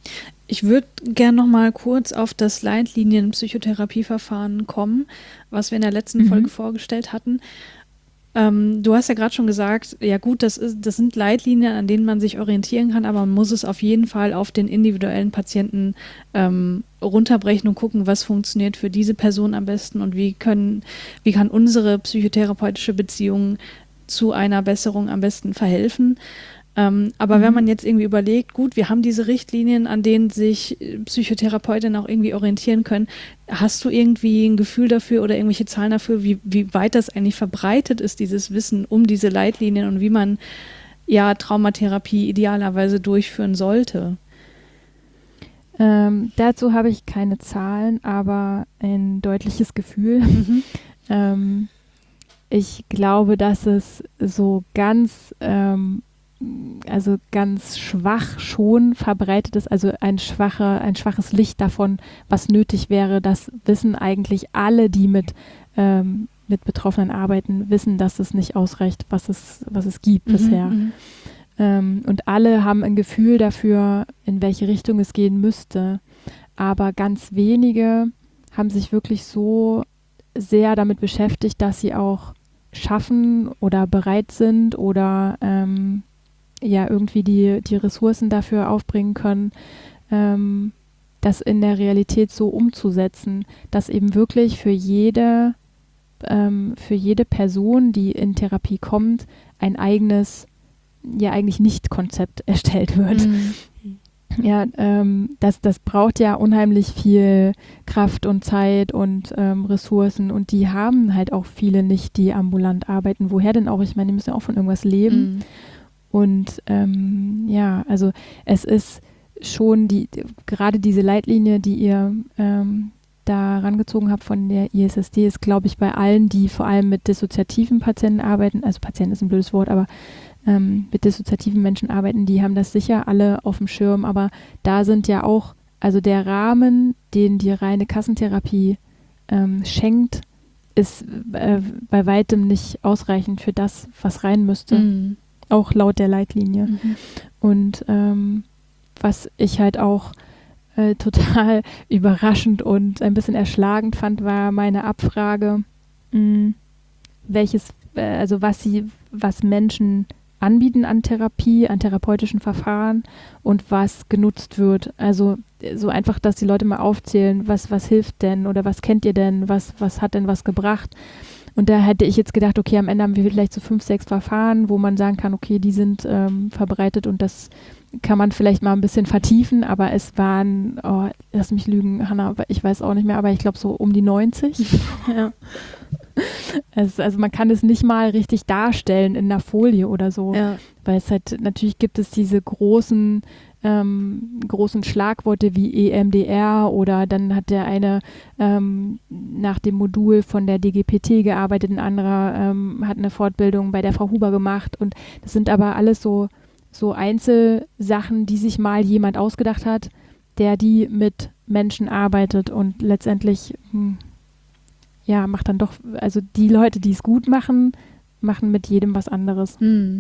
Speaker 3: Ich würde gerne noch mal kurz auf das Leitlinien-Psychotherapieverfahren kommen, was wir in der letzten Folge vorgestellt hatten. Du hast ja gerade schon gesagt, ja gut, das sind Leitlinien, an denen man sich orientieren kann, aber man muss es auf jeden Fall auf den individuellen Patienten runterbrechen und gucken, was funktioniert für diese Person am besten und wie kann unsere psychotherapeutische Beziehung zu einer Besserung am besten verhelfen. Aber wenn man jetzt irgendwie überlegt, gut, wir haben diese Richtlinien, an denen sich Psychotherapeutinnen auch irgendwie orientieren können, hast du irgendwie ein Gefühl dafür oder irgendwelche Zahlen dafür, wie weit das eigentlich verbreitet ist, dieses Wissen um diese Leitlinien und wie man ja Traumatherapie idealerweise durchführen sollte?
Speaker 2: Dazu habe ich keine Zahlen, aber ein deutliches Gefühl. Ich glaube, dass es so ganz schwach schon verbreitet ist, also ein schwaches Licht davon, was nötig wäre. Das wissen eigentlich alle, die mit Betroffenen arbeiten, wissen, dass es nicht ausreicht, was es gibt bisher. Und alle haben ein Gefühl dafür, in welche Richtung es gehen müsste. Aber ganz wenige haben sich wirklich so sehr damit beschäftigt, dass sie auch schaffen oder bereit sind oder irgendwie die Ressourcen dafür aufbringen können, das in der Realität so umzusetzen, dass eben wirklich für jede Person, die in Therapie kommt, ein eigenes, ja eigentlich Nicht-Konzept erstellt wird. Ja, das braucht ja unheimlich viel Kraft und Zeit und Ressourcen und die haben halt auch viele nicht, die ambulant arbeiten. Woher denn auch? Ich meine, die müssen ja auch von irgendwas leben. Und also es ist schon gerade diese Leitlinie, die ihr da rangezogen habt von der ISSD, ist, glaube ich, bei allen, die vor allem mit dissoziativen Patienten arbeiten, also Patient ist ein blödes Wort, aber mit dissoziativen Menschen arbeiten, die haben das sicher alle auf dem Schirm, aber da sind ja auch, also der Rahmen, den die reine Kassentherapie schenkt, ist bei weitem nicht ausreichend für das, was rein müsste. Auch laut der Leitlinie. Und was ich halt auch total überraschend und ein bisschen erschlagend fand, war meine Abfrage, was Menschen anbieten an Therapie, an therapeutischen Verfahren und was genutzt wird. Also so einfach, dass die Leute mal aufzählen, was hilft denn oder was kennt ihr denn, was hat denn was gebracht. Und da hätte ich jetzt gedacht, okay, am Ende haben wir vielleicht so 5, 6 Verfahren, wo man sagen kann, okay, die sind verbreitet und das kann man vielleicht mal ein bisschen vertiefen, aber es waren, lass mich lügen, Hannah, ich weiß auch nicht mehr, aber ich glaube so um die 90. Ja. Also man kann es nicht mal richtig darstellen in einer Folie oder so, weil es halt, natürlich gibt es diese großen Schlagworte wie EMDR oder dann hat der eine nach dem Modul von der DGPT gearbeitet, ein anderer hat eine Fortbildung bei der Frau Huber gemacht und das sind aber alles so Einzelsachen, die sich mal jemand ausgedacht hat, der die mit Menschen arbeitet und letztendlich macht dann doch, also die Leute, die es gut machen mit jedem was anderes.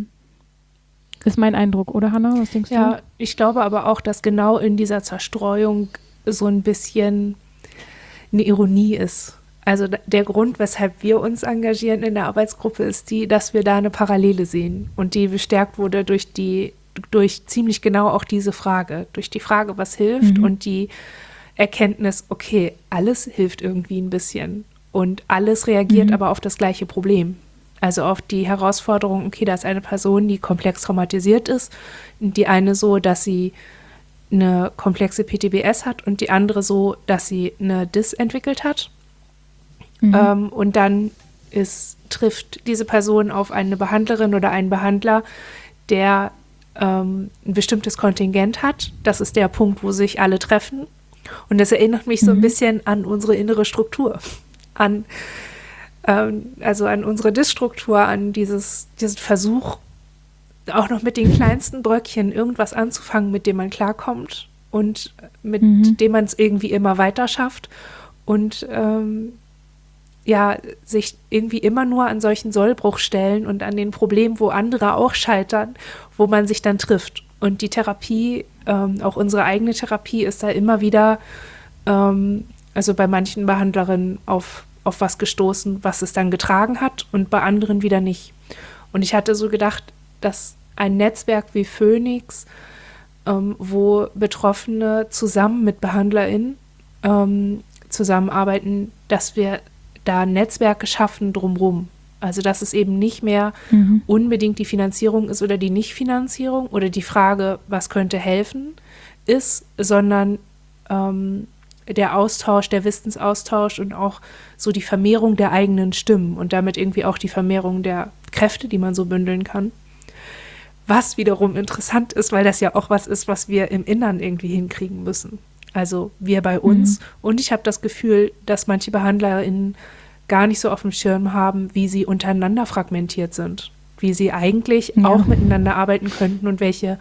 Speaker 2: Ist mein Eindruck, oder Hannah? Was denkst du?
Speaker 1: Ja, ich glaube aber auch, dass genau in dieser Zerstreuung so ein bisschen eine Ironie ist. Also der Grund, weshalb wir uns engagieren in der Arbeitsgruppe, ist dass wir da eine Parallele sehen und die bestärkt wurde durch ziemlich genau auch diese Frage. Durch die Frage, was hilft und die Erkenntnis, okay, alles hilft irgendwie ein bisschen und alles reagiert aber auf das gleiche Problem. Also auf die Herausforderung, okay, da ist eine Person, die komplex traumatisiert ist, die eine so, dass sie eine komplexe PTBS hat und die andere so, dass sie eine DIS entwickelt hat. Und dann trifft diese Person auf eine Behandlerin oder einen Behandler, der ein bestimmtes Kontingent hat. Das ist der Punkt, wo sich alle treffen. Und das erinnert mich so ein bisschen an unsere innere Struktur, an unsere DIS-Struktur, an diesen Versuch, auch noch mit den kleinsten Bröckchen irgendwas anzufangen, mit dem man klarkommt und mit dem man es irgendwie immer weiter schafft und sich irgendwie immer nur an solchen Sollbruchstellen und an den Problemen, wo andere auch scheitern, wo man sich dann trifft. Und die Therapie, auch unsere eigene Therapie, ist da immer wieder, also bei manchen Behandlerinnen auf was gestoßen, was es dann getragen hat und bei anderen wieder nicht. Und ich hatte so gedacht, dass ein Netzwerk wie Phoenix, wo Betroffene zusammen mit BehandlerInnen zusammenarbeiten, dass wir da Netzwerke schaffen drumherum. Also dass es eben nicht mehr unbedingt die Finanzierung ist oder die Nichtfinanzierung oder die Frage, was könnte helfen, ist, sondern der Austausch, der Wissensaustausch und auch so die Vermehrung der eigenen Stimmen und damit irgendwie auch die Vermehrung der Kräfte, die man so bündeln kann. Was wiederum interessant ist, weil das ja auch was ist, was wir im Innern irgendwie hinkriegen müssen. Also wir bei uns. Und ich habe das Gefühl, dass manche BehandlerInnen gar nicht so auf dem Schirm haben, wie sie untereinander fragmentiert sind. Wie sie eigentlich auch miteinander arbeiten könnten und welche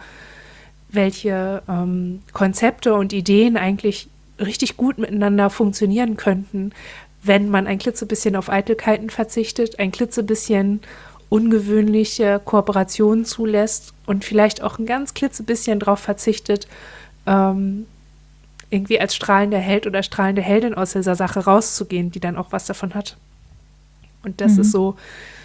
Speaker 1: Konzepte und Ideen eigentlich richtig gut miteinander funktionieren könnten, wenn man ein klitzebisschen auf Eitelkeiten verzichtet, ein klitzebisschen ungewöhnliche Kooperationen zulässt und vielleicht auch ein ganz klitzebisschen darauf verzichtet, irgendwie als strahlender Held oder strahlende Heldin aus dieser Sache rauszugehen, die dann auch was davon hat. Und das ist so,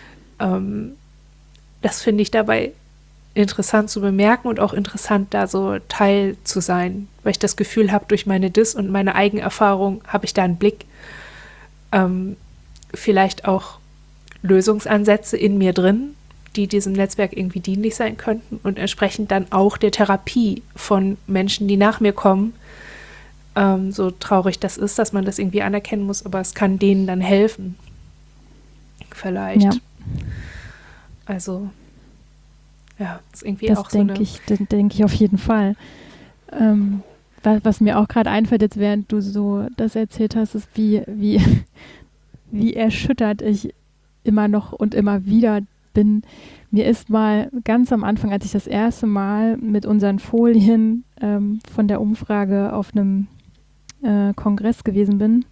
Speaker 1: das finde ich dabei interessant zu bemerken und auch interessant, da so Teil zu sein, weil ich das Gefühl habe, durch meine Dis- und meine Eigenerfahrung habe ich da einen Blick, vielleicht auch Lösungsansätze in mir drin, die diesem Netzwerk irgendwie dienlich sein könnten und entsprechend dann auch der Therapie von Menschen, die nach mir kommen, so traurig das ist, dass man das irgendwie anerkennen muss, aber es kann denen dann helfen. Vielleicht. Ja. Also, ja, ist irgendwie
Speaker 2: das
Speaker 1: auch so eine...
Speaker 2: Das denke ich auf jeden Fall. Was mir auch gerade einfällt, jetzt während du so das erzählt hast, ist, wie erschüttert ich immer noch und immer wieder bin. Mir ist mal ganz am Anfang, als ich das erste Mal mit unseren Folien von der Umfrage auf einem Kongress gewesen bin,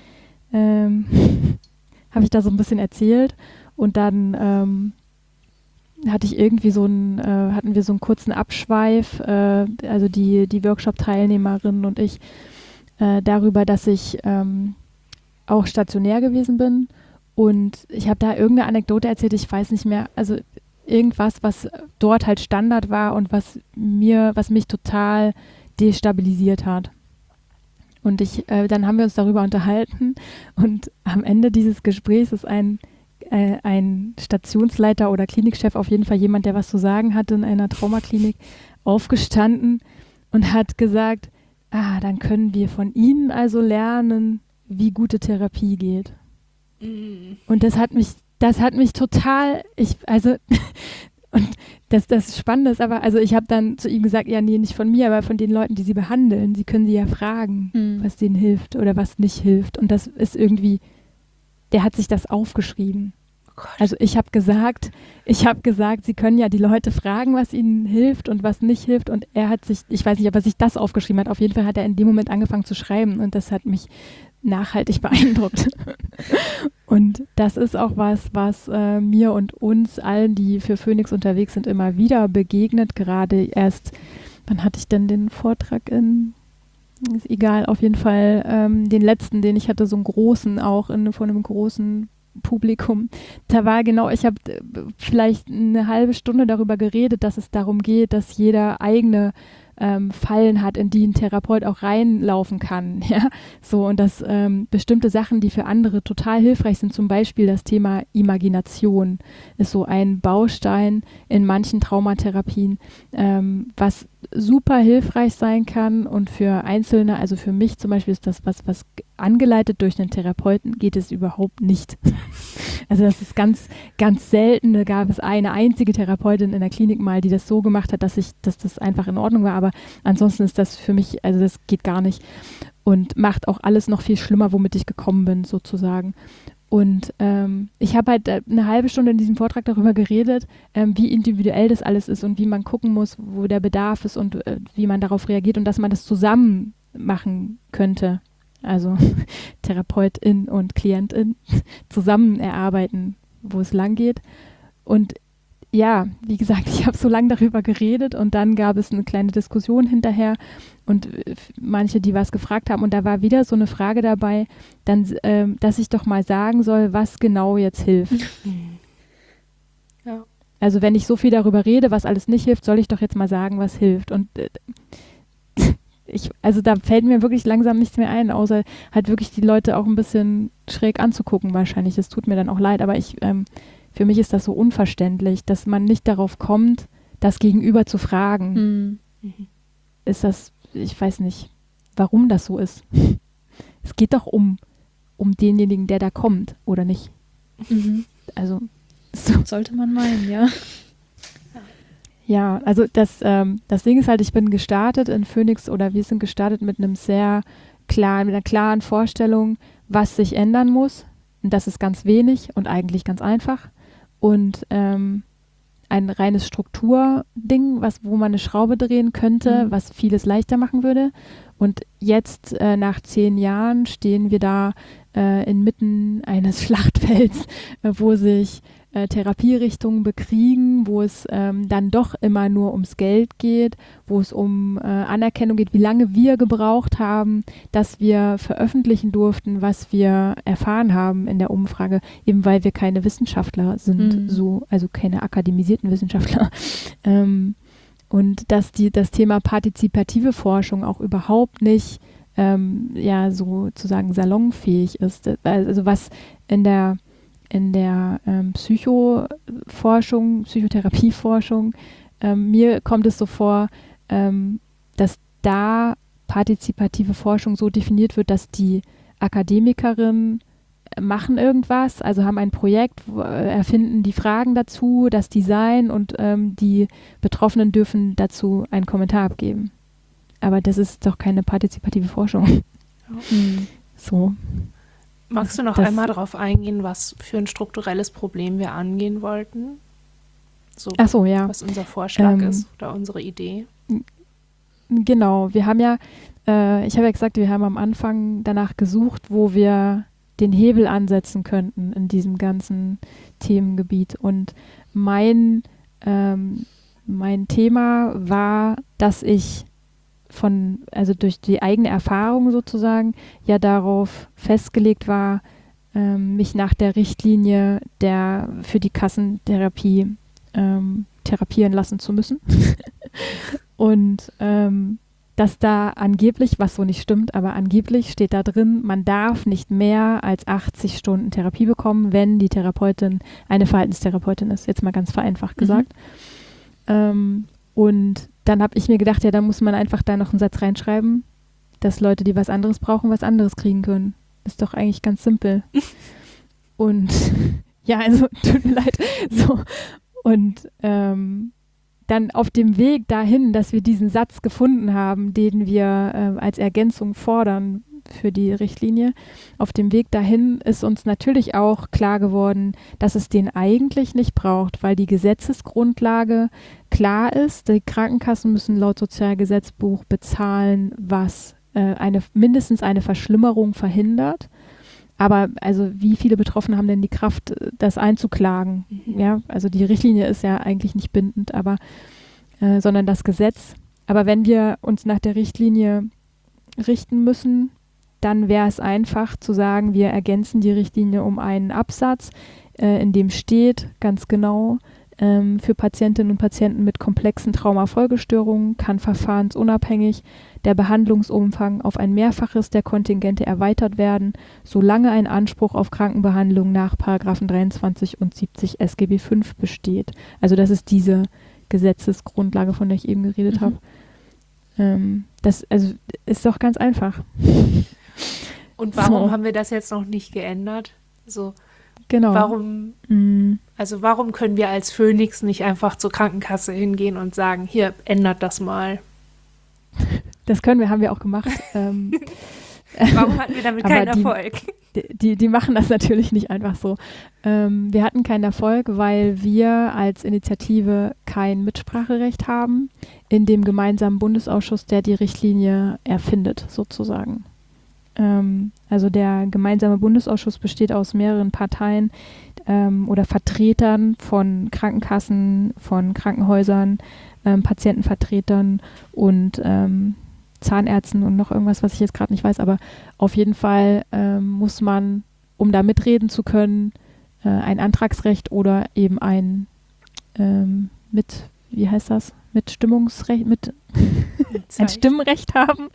Speaker 2: habe ich da so ein bisschen erzählt und dann hatten wir so einen kurzen Abschweif, also die Workshop-Teilnehmerinnen und ich, darüber, dass ich auch stationär gewesen bin. Und ich habe da irgendeine Anekdote erzählt, ich weiß nicht mehr, also irgendwas, was dort halt Standard war und was mich total destabilisiert hat. Und dann haben wir uns darüber unterhalten und am Ende dieses Gesprächs ist ein Stationsleiter oder Klinikchef, auf jeden Fall jemand, der was zu sagen hatte in einer Traumaklinik, aufgestanden und hat gesagt, dann können wir von Ihnen also lernen, wie gute Therapie geht. Und das hat mich total, und das Spannende ist aber, also ich habe dann zu ihm gesagt, ja, nee, nicht von mir, aber von den Leuten, die sie behandeln. Sie können sie ja fragen, was denen hilft oder was nicht hilft. Und das ist irgendwie, der hat sich das aufgeschrieben. Oh, also ich habe gesagt, sie können ja die Leute fragen, was ihnen hilft und was nicht hilft. Und er hat sich, ich weiß nicht, ob er sich das aufgeschrieben hat, auf jeden Fall hat er in dem Moment angefangen zu schreiben und das hat mich nachhaltig beeindruckt. Und das ist auch was mir und uns allen, die für Phoenix unterwegs sind, immer wieder begegnet. Gerade erst, wann hatte ich denn den Vortrag ist egal, auf jeden Fall den letzten, den ich hatte, so einen großen auch von einem großen Publikum. Da war genau, ich habe vielleicht eine halbe Stunde darüber geredet, dass es darum geht, dass jeder eigene Fallen hat, in die ein Therapeut auch reinlaufen kann. Ja? So, und dass bestimmte Sachen, die für andere total hilfreich sind, zum Beispiel das Thema Imagination, ist so ein Baustein in manchen Traumatherapien, was super hilfreich sein kann und für Einzelne, also für mich zum Beispiel ist das was angeleitet durch einen Therapeuten geht es überhaupt nicht. Also das ist ganz, ganz selten. Da gab es eine einzige Therapeutin in der Klinik mal, die das so gemacht hat, dass das einfach in Ordnung war, aber ansonsten ist das für mich, also das geht gar nicht und macht auch alles noch viel schlimmer, womit ich gekommen bin sozusagen. Und ich habe halt eine halbe Stunde in diesem Vortrag darüber geredet, wie individuell das alles ist und wie man gucken muss, wo der Bedarf ist und wie man darauf reagiert und dass man das zusammen machen könnte. Also Therapeutin und Klientin zusammen erarbeiten, wo es lang geht. Und ja, wie gesagt, ich habe so lange darüber geredet und dann gab es eine kleine Diskussion hinterher und manche, die was gefragt haben und da war wieder so eine Frage dabei, dann, dass ich doch mal sagen soll, was genau jetzt hilft.
Speaker 1: Ja.
Speaker 2: Also wenn ich so viel darüber rede, was alles nicht hilft, soll ich doch jetzt mal sagen, was hilft. Und also da fällt mir wirklich langsam nichts mehr ein, außer halt wirklich die Leute auch ein bisschen schräg anzugucken wahrscheinlich. Das tut mir dann auch leid, aber für mich ist das so unverständlich, dass man nicht darauf kommt, das Gegenüber zu fragen. Ist das, ich weiß nicht, warum das so ist. Es geht doch um denjenigen, der da kommt, oder nicht? Also so.
Speaker 3: Sollte man meinen, ja.
Speaker 2: Ja, also das Ding ist halt, ich bin gestartet in Phoenix oder wir sind gestartet mit mit einer klaren Vorstellung, was sich ändern muss. Und das ist ganz wenig und eigentlich ganz einfach. Und ein reines Strukturding, wo man eine Schraube drehen könnte, was vieles leichter machen würde. Und jetzt, nach 10 Jahren, stehen wir da inmitten eines Schlachtfelds, wo sich Therapierichtungen bekriegen, wo es dann doch immer nur ums Geld geht, wo es um Anerkennung geht, wie lange wir gebraucht haben, dass wir veröffentlichen durften, was wir erfahren haben in der Umfrage, eben weil wir keine Wissenschaftler sind, also keine akademisierten Wissenschaftler. Und dass das Thema partizipative Forschung auch überhaupt nicht sozusagen salonfähig ist. Also was in der Psychotherapieforschung, mir kommt es so vor, dass da partizipative Forschung so definiert wird, dass die Akademikerinnen machen irgendwas, also haben ein Projekt, erfinden die Fragen dazu, das Design und die Betroffenen dürfen dazu einen Kommentar abgeben. Aber das ist doch keine partizipative Forschung.
Speaker 1: Ja.
Speaker 2: So.
Speaker 1: Magst du noch einmal darauf eingehen, was für ein strukturelles Problem wir angehen wollten?
Speaker 2: Ach so, ja.
Speaker 1: Was unser Vorschlag ist oder unsere Idee?
Speaker 2: Genau, wir haben ja, ich habe ja gesagt, wir haben am Anfang danach gesucht, wo wir den Hebel ansetzen könnten in diesem ganzen Themengebiet. Und mein Thema war, dass ich durch die eigene Erfahrung sozusagen ja darauf festgelegt war, mich nach der Richtlinie für die Kassentherapie therapieren lassen zu müssen. Und dass da angeblich, was so nicht stimmt, aber angeblich steht da drin, man darf nicht mehr als 80 Stunden Therapie bekommen, wenn die Therapeutin eine Verhaltenstherapeutin ist, jetzt mal ganz vereinfacht gesagt. Und dann habe ich mir gedacht, ja, da muss man einfach da noch einen Satz reinschreiben, dass Leute, die was anderes brauchen, was anderes kriegen können. Ist doch eigentlich ganz simpel. Und ja, also tut mir leid. So. Und dann auf dem Weg dahin, dass wir diesen Satz gefunden haben, den wir als Ergänzung fordern für die Richtlinie, auf dem Weg dahin ist uns natürlich auch klar geworden, dass es den eigentlich nicht braucht, weil die Gesetzesgrundlage klar ist. Die Krankenkassen müssen laut Sozialgesetzbuch bezahlen, was mindestens eine Verschlimmerung verhindert. Aber also wie viele Betroffene haben denn die Kraft, das einzuklagen? Ja, also die Richtlinie ist ja eigentlich nicht bindend, sondern das Gesetz. Aber wenn wir uns nach der Richtlinie richten müssen, dann wäre es einfach zu sagen, wir ergänzen die Richtlinie um einen Absatz, in dem steht ganz genau, für Patientinnen und Patienten mit komplexen Traumafolgestörungen kann verfahrensunabhängig der Behandlungsumfang auf ein Mehrfaches der Kontingente erweitert werden, solange ein Anspruch auf Krankenbehandlung nach § 23 und 70 SGB V besteht. Also das ist diese Gesetzesgrundlage, von der ich eben geredet habe. Das ist doch ganz einfach.
Speaker 1: Und warum haben wir das jetzt noch nicht geändert?
Speaker 2: Genau.
Speaker 1: Warum können wir als Phoenix nicht einfach zur Krankenkasse hingehen und sagen, hier, ändert das mal?
Speaker 2: Das haben wir auch gemacht.
Speaker 1: Warum hatten wir damit keinen Erfolg?
Speaker 2: Die machen das natürlich nicht einfach so. Wir hatten keinen Erfolg, weil wir als Initiative kein Mitspracherecht haben in dem gemeinsamen Bundesausschuss, der die Richtlinie erfindet, sozusagen. Also der gemeinsame Bundesausschuss besteht aus mehreren Parteien. oder Vertretern von Krankenkassen, von Krankenhäusern, Patientenvertretern und Zahnärzten und noch irgendwas, was ich jetzt gerade nicht weiß, aber auf jeden Fall muss man, um da mitreden zu können, ein Antragsrecht oder eben ein Mitstimmungsrecht, ein Stimmrecht haben.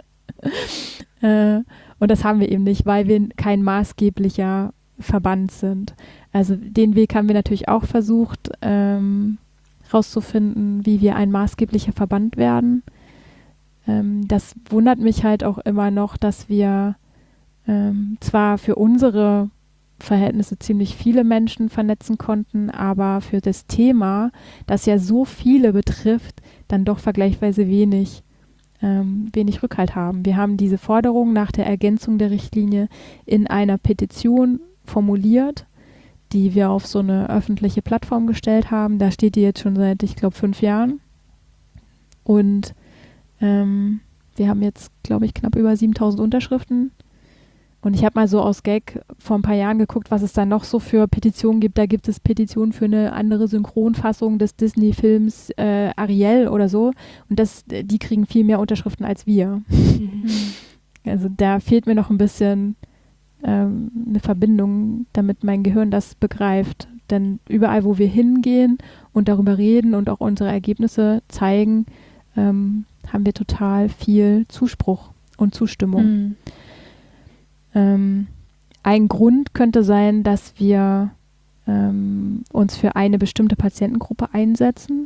Speaker 2: Und das haben wir eben nicht, weil wir kein maßgeblicher Verband sind. Also den Weg haben wir natürlich auch versucht, rauszufinden, wie wir ein maßgeblicher Verband werden. Das wundert mich halt auch immer noch, dass wir zwar für unsere Verhältnisse ziemlich viele Menschen vernetzen konnten, aber für das Thema, das ja so viele betrifft, dann doch vergleichsweise wenig Rückhalt haben. Wir haben diese Forderung nach der Ergänzung der Richtlinie in einer Petition formuliert, die wir auf so eine öffentliche Plattform gestellt haben. Da steht die jetzt schon seit, ich glaube, 5 Jahren. Und wir haben jetzt, glaube ich, knapp über 7.000 Unterschriften. Und ich habe mal so aus Gag vor ein paar Jahren geguckt, was es da noch so für Petitionen gibt. Da gibt es Petitionen für eine andere Synchronfassung des Disney-Films Ariel oder so. Und die kriegen viel mehr Unterschriften als wir. Mhm. Also da fehlt mir noch ein bisschen eine Verbindung, damit mein Gehirn das begreift. Denn überall, wo wir hingehen und darüber reden und auch unsere Ergebnisse zeigen, haben wir total viel Zuspruch und Zustimmung. Mhm. Ein Grund könnte sein, dass wir uns für eine bestimmte Patientengruppe einsetzen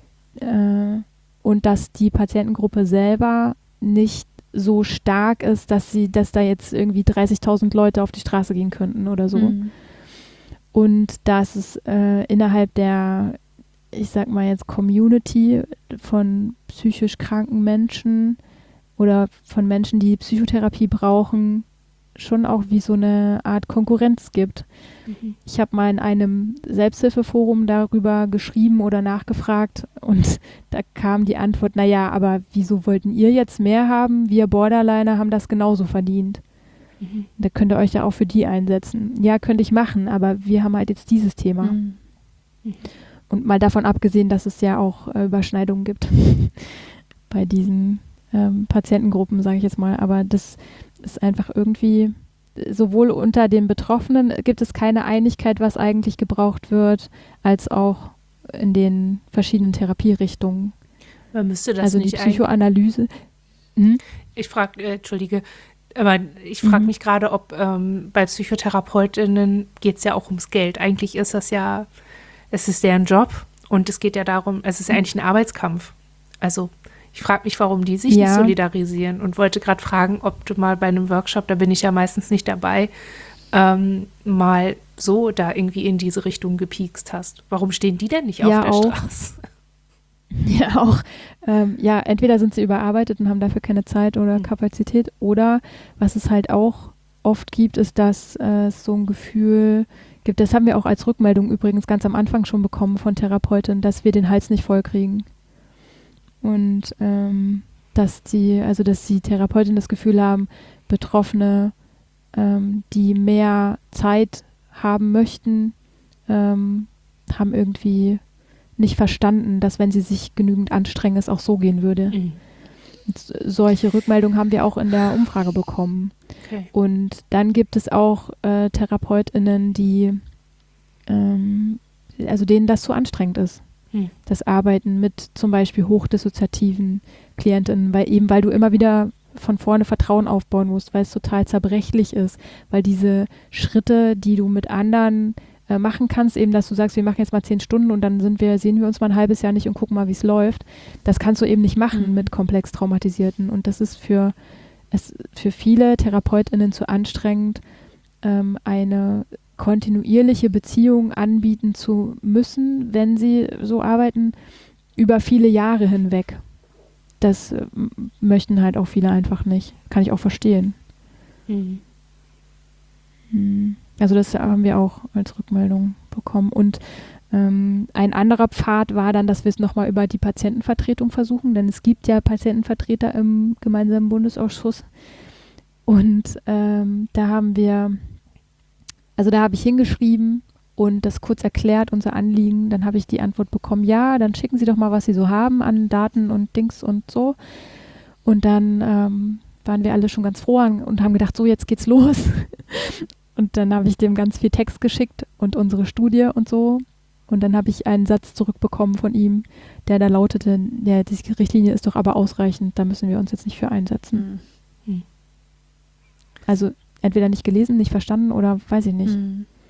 Speaker 2: und dass die Patientengruppe selber nicht so stark ist, dass da jetzt irgendwie 30.000 Leute auf die Straße gehen könnten oder so. Mhm. Und dass es innerhalb der, ich sag mal jetzt, Community von psychisch kranken Menschen oder von Menschen, die Psychotherapie brauchen, schon auch wie so eine Art Konkurrenz gibt. Mhm. Ich habe mal in einem Selbsthilfeforum darüber geschrieben oder nachgefragt und da kam die Antwort, naja, aber wieso wollten ihr jetzt mehr haben? Wir Borderliner haben das genauso verdient. Mhm. Da könnt ihr euch ja auch für die einsetzen. Ja, könnte ich machen, aber wir haben halt jetzt dieses Thema. Mhm. Mhm. Und mal davon abgesehen, dass es ja auch Überschneidungen gibt bei diesen Patientengruppen, sage ich jetzt mal, aber das ist einfach irgendwie, sowohl unter den Betroffenen gibt es keine Einigkeit, was eigentlich gebraucht wird, als auch in den verschiedenen Therapierichtungen.
Speaker 1: Man müsste das
Speaker 2: also
Speaker 1: nicht
Speaker 2: die Psychoanalyse.
Speaker 1: Ich frage, entschuldige, aber ich frage mich gerade, ob bei PsychotherapeutInnen geht es ja auch ums Geld. Eigentlich ist das ja, es ist deren Job und es geht ja darum, es ist ja eigentlich ein Arbeitskampf. Also ich frage mich, warum die sich nicht solidarisieren und wollte gerade fragen, ob du mal bei einem Workshop, da bin ich ja meistens nicht dabei, mal so da irgendwie in diese Richtung gepiekst hast. Warum stehen die denn nicht auf der Straße?
Speaker 2: Ja, auch. Entweder sind sie überarbeitet und haben dafür keine Zeit oder Kapazität oder was es halt auch oft gibt, ist, dass es so ein Gefühl gibt, das haben wir auch als Rückmeldung übrigens ganz am Anfang schon bekommen von Therapeutinnen, dass wir den Hals nicht voll kriegen. Und dass die Therapeutinnen das Gefühl haben, Betroffene, die mehr Zeit haben möchten, haben irgendwie nicht verstanden, dass wenn sie sich genügend anstrengen, es auch so gehen würde. Mhm. Und solche Rückmeldungen haben wir auch in der Umfrage bekommen. Okay. Und dann gibt es auch TherapeutInnen, die denen das zu anstrengend ist. Das Arbeiten mit zum Beispiel hochdissoziativen Klientinnen, weil du immer wieder von vorne Vertrauen aufbauen musst, weil es total zerbrechlich ist, weil diese Schritte, die du mit anderen machen kannst, eben, dass du sagst, wir machen jetzt mal 10 Stunden und dann sehen wir uns mal ein halbes Jahr nicht und gucken mal, wie es läuft. Das kannst du eben nicht machen mit komplex Traumatisierten und das ist für viele TherapeutInnen zu anstrengend, eine kontinuierliche Beziehung anbieten zu müssen, wenn sie so arbeiten, über viele Jahre hinweg. Das möchten halt auch viele einfach nicht. Kann ich auch verstehen. Also das haben wir auch als Rückmeldung bekommen. Und ein anderer Pfad war dann, dass wir es nochmal über die Patientenvertretung versuchen, denn es gibt ja Patientenvertreter im gemeinsamen Bundesausschuss. Und da habe ich hingeschrieben und das kurz erklärt, unser Anliegen. Dann habe ich die Antwort bekommen, ja, dann schicken Sie doch mal, was Sie so haben an Daten und Dings und so. Und dann waren wir alle schon ganz froh und haben gedacht, so, jetzt geht's los. Und dann habe ich dem ganz viel Text geschickt und unsere Studie und so. Und dann habe ich einen Satz zurückbekommen von ihm, der da lautete, ja, die Richtlinie ist doch aber ausreichend, da müssen wir uns jetzt nicht für einsetzen.
Speaker 1: Mhm.
Speaker 2: Also entweder nicht gelesen, nicht verstanden oder weiß ich nicht.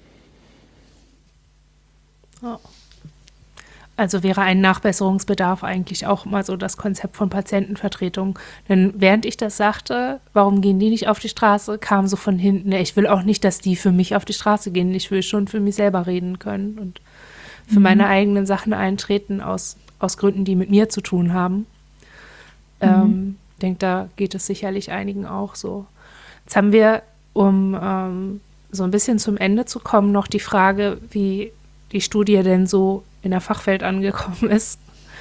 Speaker 1: Oh. Also wäre ein Nachbesserungsbedarf eigentlich auch mal so das Konzept von Patientenvertretung. Denn während ich das sagte, warum gehen die nicht auf die Straße, kam so von hinten, ich will auch nicht, dass die für mich auf die Straße gehen. Ich will schon für mich selber reden können und für meine eigenen Sachen eintreten aus Gründen, die mit mir zu tun haben. Ich denke, da geht es sicherlich einigen auch so. Jetzt haben wir, um so ein bisschen zum Ende zu kommen, noch die Frage, wie die Studie denn so in der Fachwelt angekommen ist.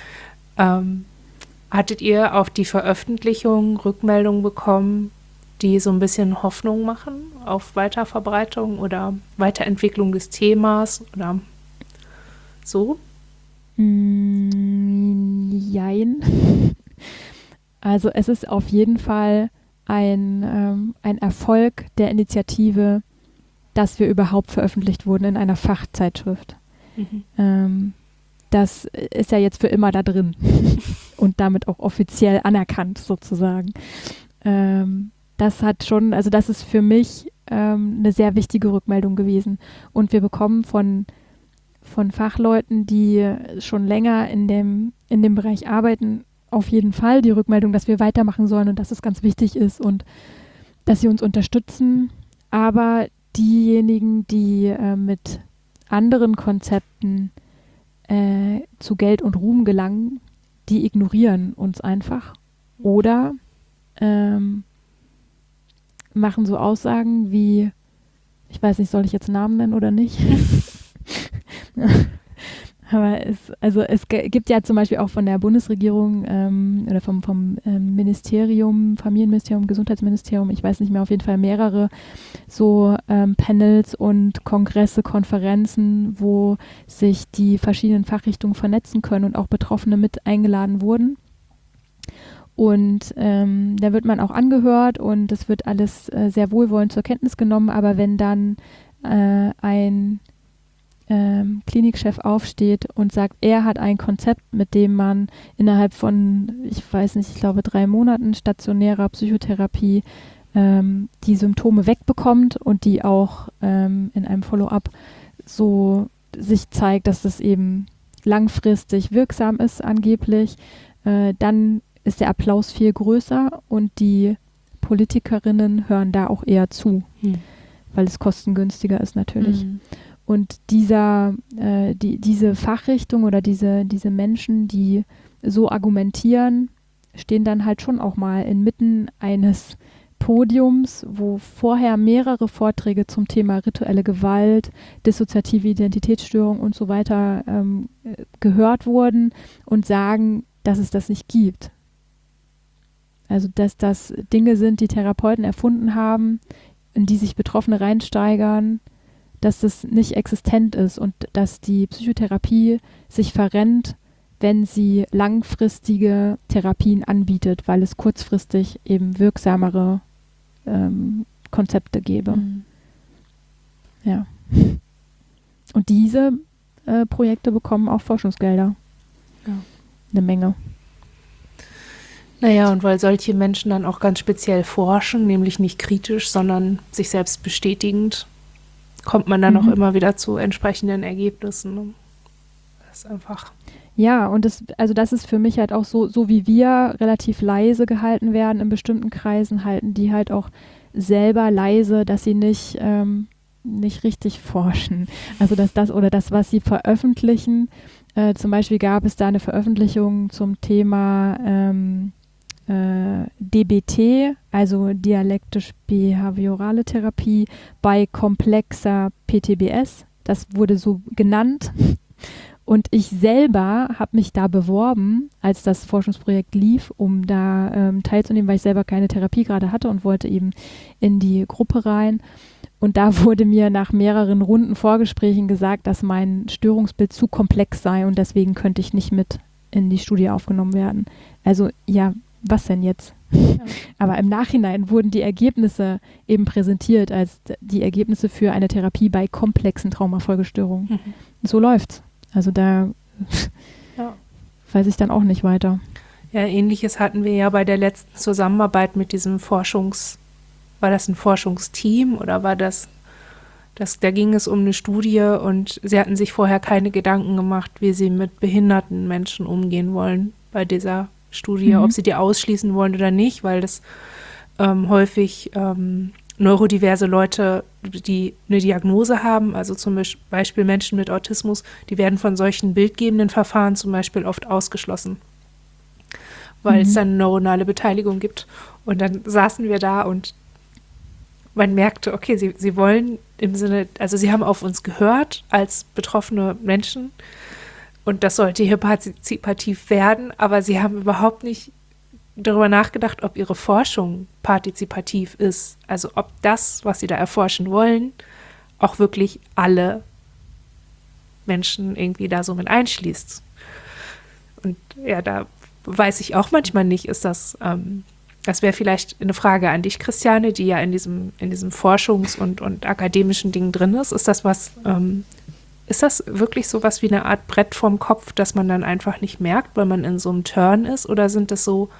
Speaker 1: Hattet ihr auf die Veröffentlichung Rückmeldungen bekommen, die so ein bisschen Hoffnung machen auf Weiterverbreitung oder Weiterentwicklung des Themas oder so?
Speaker 2: Jein. Also es ist auf jeden Fall ein Erfolg der Initiative, dass wir überhaupt veröffentlicht wurden in einer Fachzeitschrift. Das ist ja jetzt für immer da drin und damit auch offiziell anerkannt sozusagen. Das hat schon, also das ist für mich eine sehr wichtige Rückmeldung gewesen. Und wir bekommen von Fachleuten, die schon länger in dem Bereich arbeiten, auf jeden Fall die Rückmeldung, dass wir weitermachen sollen und dass es ganz wichtig ist und dass sie uns unterstützen. Aber diejenigen, die mit anderen Konzepten zu Geld und Ruhm gelangen, die ignorieren uns einfach oder machen so Aussagen wie, ich weiß nicht, soll ich jetzt Namen nennen oder nicht? Aber es gibt ja zum Beispiel auch von der Bundesregierung oder vom Ministerium, Familienministerium, Gesundheitsministerium, ich weiß nicht mehr, auf jeden Fall mehrere so Panels und Kongresse, Konferenzen, wo sich die verschiedenen Fachrichtungen vernetzen können und auch Betroffene mit eingeladen wurden. Und da wird man auch angehört und das wird alles sehr wohlwollend zur Kenntnis genommen, aber wenn dann ein Klinikchef aufsteht und sagt, er hat ein Konzept, mit dem man innerhalb von, ich weiß nicht, ich glaube 3 Monaten stationärer Psychotherapie die Symptome wegbekommt und die auch in einem Follow-up so sich zeigt, dass das eben langfristig wirksam ist angeblich, dann ist der Applaus viel größer und die Politikerinnen hören da auch eher zu, weil es kostengünstiger ist natürlich. Und diese Fachrichtung oder diese Menschen, die so argumentieren, stehen dann halt schon auch mal inmitten eines Podiums, wo vorher mehrere Vorträge zum Thema rituelle Gewalt, dissoziative Identitätsstörung und so weiter gehört wurden und sagen, dass es das nicht gibt. Also dass das Dinge sind, die Therapeuten erfunden haben, in die sich Betroffene reinsteigern, dass das nicht existent ist und dass die Psychotherapie sich verrennt, wenn sie langfristige Therapien anbietet, weil es kurzfristig eben wirksamere Konzepte gäbe. Ja. Und diese Projekte bekommen auch Forschungsgelder.
Speaker 1: Ja.
Speaker 2: Eine Menge.
Speaker 1: Naja, und weil solche Menschen dann auch ganz speziell forschen, nämlich nicht kritisch, sondern sich selbst bestätigend, kommt man dann auch immer wieder zu entsprechenden Ergebnissen. Das ist einfach.
Speaker 2: Ja, und das ist für mich halt auch so wie wir relativ leise gehalten werden in bestimmten Kreisen, halten die halt auch selber leise, dass sie nicht richtig forschen. Also dass das, was sie veröffentlichen, zum Beispiel gab es da eine Veröffentlichung zum Thema DBT, also dialektisch-behaviorale Therapie bei komplexer PTBS. Das wurde so genannt. Und ich selber habe mich da beworben, als das Forschungsprojekt lief, um da teilzunehmen, weil ich selber keine Therapie gerade hatte und wollte eben in die Gruppe rein. Und da wurde mir nach mehreren Runden Vorgesprächen gesagt, dass mein Störungsbild zu komplex sei und deswegen könnte ich nicht mit in die Studie aufgenommen werden. Also ja, was denn jetzt? Ja. Aber im Nachhinein wurden die Ergebnisse eben präsentiert als die Ergebnisse für eine Therapie bei komplexen Traumafolgestörungen. Mhm. So läuft's. Also da weiß ich dann auch nicht weiter.
Speaker 1: Ja, Ähnliches hatten wir ja bei der letzten Zusammenarbeit mit diesem war das ein Forschungsteam oder war da ging es um eine Studie und sie hatten sich vorher keine Gedanken gemacht, wie sie mit behinderten Menschen umgehen wollen bei dieser Studie, ob sie die ausschließen wollen oder nicht, weil das häufig neurodiverse Leute, die eine Diagnose haben, also zum Beispiel Menschen mit Autismus, die werden von solchen bildgebenden Verfahren zum Beispiel oft ausgeschlossen, weil es dann neuronale Beteiligung gibt. Und dann saßen wir da und man merkte, okay, sie wollen im Sinne, also sie haben auf uns gehört als betroffene Menschen und das sollte hier partizipativ werden, aber sie haben überhaupt nicht darüber nachgedacht, ob ihre Forschung partizipativ ist. Also ob das, was sie da erforschen wollen, auch wirklich alle Menschen irgendwie da so mit einschließt. Und ja, da weiß ich auch manchmal nicht, ist das, das wäre vielleicht eine Frage an dich, Christiane, die ja in diesem Forschungs- und akademischen Ding drin ist. Ist das wirklich so was wie eine Art Brett vorm Kopf, das man dann einfach nicht merkt, weil man in so einem Turn ist? Oder sind das so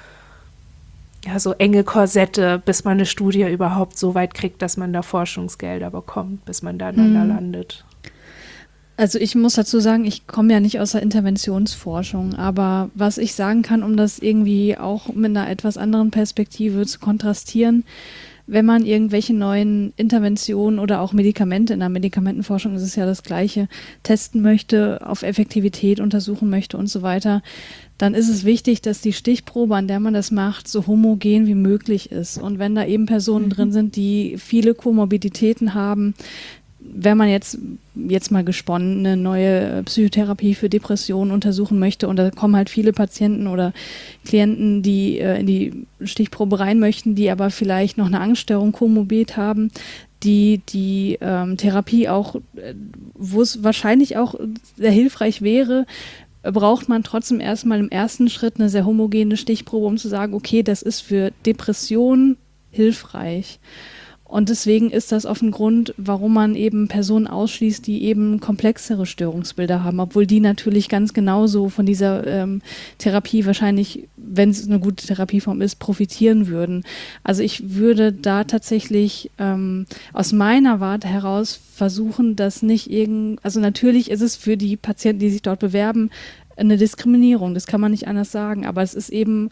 Speaker 1: enge Korsette, bis man eine Studie überhaupt so weit kriegt, dass man da Forschungsgelder bekommt, bis man da landet?
Speaker 3: Also ich muss dazu sagen, ich komme ja nicht aus der Interventionsforschung, aber was ich sagen kann, um das irgendwie auch mit einer etwas anderen Perspektive zu kontrastieren, wenn man irgendwelche neuen Interventionen oder auch Medikamente, in der Medikamentenforschung ist es ja das Gleiche, testen möchte, auf Effektivität untersuchen möchte und so weiter, dann ist es wichtig, dass die Stichprobe, an der man das macht, so homogen wie möglich ist. Und wenn da eben Personen drin sind, die viele Komorbiditäten haben, wenn man jetzt mal gesponnen eine neue Psychotherapie für Depressionen untersuchen möchte und da kommen halt viele Patienten oder Klienten, die in die Stichprobe rein möchten, die aber vielleicht noch eine Angststörung komorbid haben, die Therapie auch, wo es wahrscheinlich auch sehr hilfreich wäre, braucht man trotzdem erstmal im ersten Schritt eine sehr homogene Stichprobe, um zu sagen, okay, das ist für Depressionen hilfreich. Und deswegen ist das oft ein Grund, warum man eben Personen ausschließt, die eben komplexere Störungsbilder haben, obwohl die natürlich ganz genauso von dieser Therapie wahrscheinlich, wenn es eine gute Therapieform ist, profitieren würden. Also ich würde da tatsächlich aus meiner Warte heraus versuchen, dass nicht also natürlich ist es für die Patienten, die sich dort bewerben, eine Diskriminierung, das kann man nicht anders sagen, aber es ist eben...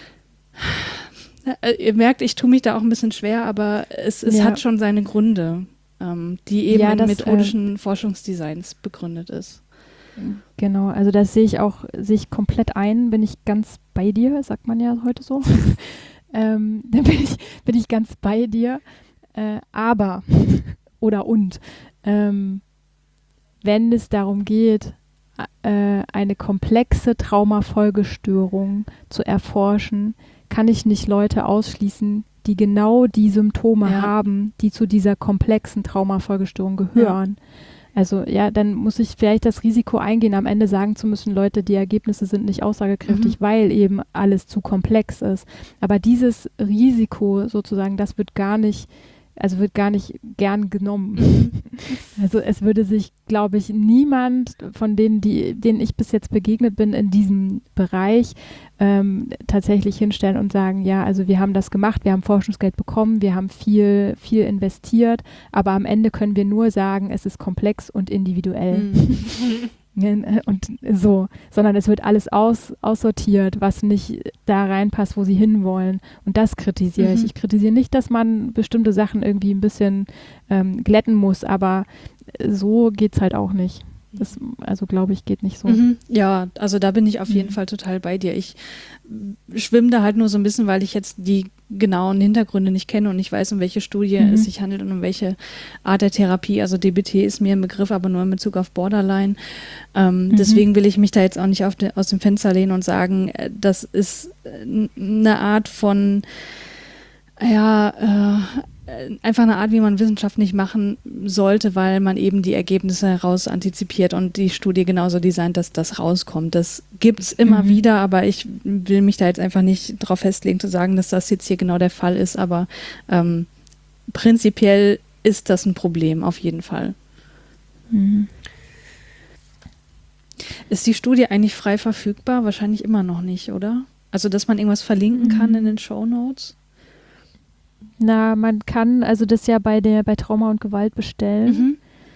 Speaker 3: Ihr merkt, ich tue mich da auch ein bisschen schwer, aber es hat schon seine Gründe, die eben in methodischen Forschungsdesigns begründet ist.
Speaker 2: Genau, also das sehe ich komplett ein, bin ich ganz bei dir, sagt man ja heute so. Dann bin ich ganz bei dir, aber wenn es darum geht, eine komplexe Traumafolgestörung zu erforschen, kann ich nicht Leute ausschließen, die genau die Symptome haben, die zu dieser komplexen Traumafolgestörung gehören. Ja. Also ja, dann muss ich vielleicht das Risiko eingehen, am Ende sagen zu müssen, Leute, die Ergebnisse sind nicht aussagekräftig, weil eben alles zu komplex ist. Aber dieses Risiko sozusagen, das wird gar nicht gern genommen. Also es würde sich, glaube ich, niemand von denen ich bis jetzt begegnet bin in diesem Bereich, tatsächlich hinstellen und sagen, ja, also wir haben das gemacht, wir haben Forschungsgeld bekommen, wir haben viel, viel investiert, aber am Ende können wir nur sagen, es ist komplex und individuell. Und so, sondern es wird alles aussortiert, was nicht da reinpasst, wo sie hinwollen. Und das kritisiere ich. Ich kritisiere nicht, dass man bestimmte Sachen irgendwie ein bisschen glätten muss, aber so geht's halt auch nicht. Das, also glaube ich, geht nicht so.
Speaker 3: Ja, also da bin ich auf jeden Fall total bei dir. Ich schwimme da halt nur so ein bisschen, weil ich jetzt die genauen Hintergründe nicht kenne und nicht weiß, um welche Studie es sich handelt und um welche Art der Therapie. Also DBT ist mir ein Begriff, aber nur in Bezug auf Borderline. Deswegen will ich mich da jetzt auch nicht aus dem Fenster lehnen und sagen, das ist eine Art von, einfach eine Art, wie man Wissenschaft nicht machen sollte, weil man eben die Ergebnisse heraus antizipiert und die Studie genauso designt, dass das rauskommt. Das gibt es immer wieder, aber ich will mich da jetzt einfach nicht drauf festlegen, zu sagen, dass das jetzt hier genau der Fall ist, aber prinzipiell ist das ein Problem, auf jeden Fall. Ist die Studie eigentlich frei verfügbar? Wahrscheinlich immer noch nicht, oder? Also, dass man irgendwas verlinken kann in den Shownotes?
Speaker 2: Na, man kann also das ja bei Trauma und Gewalt bestellen.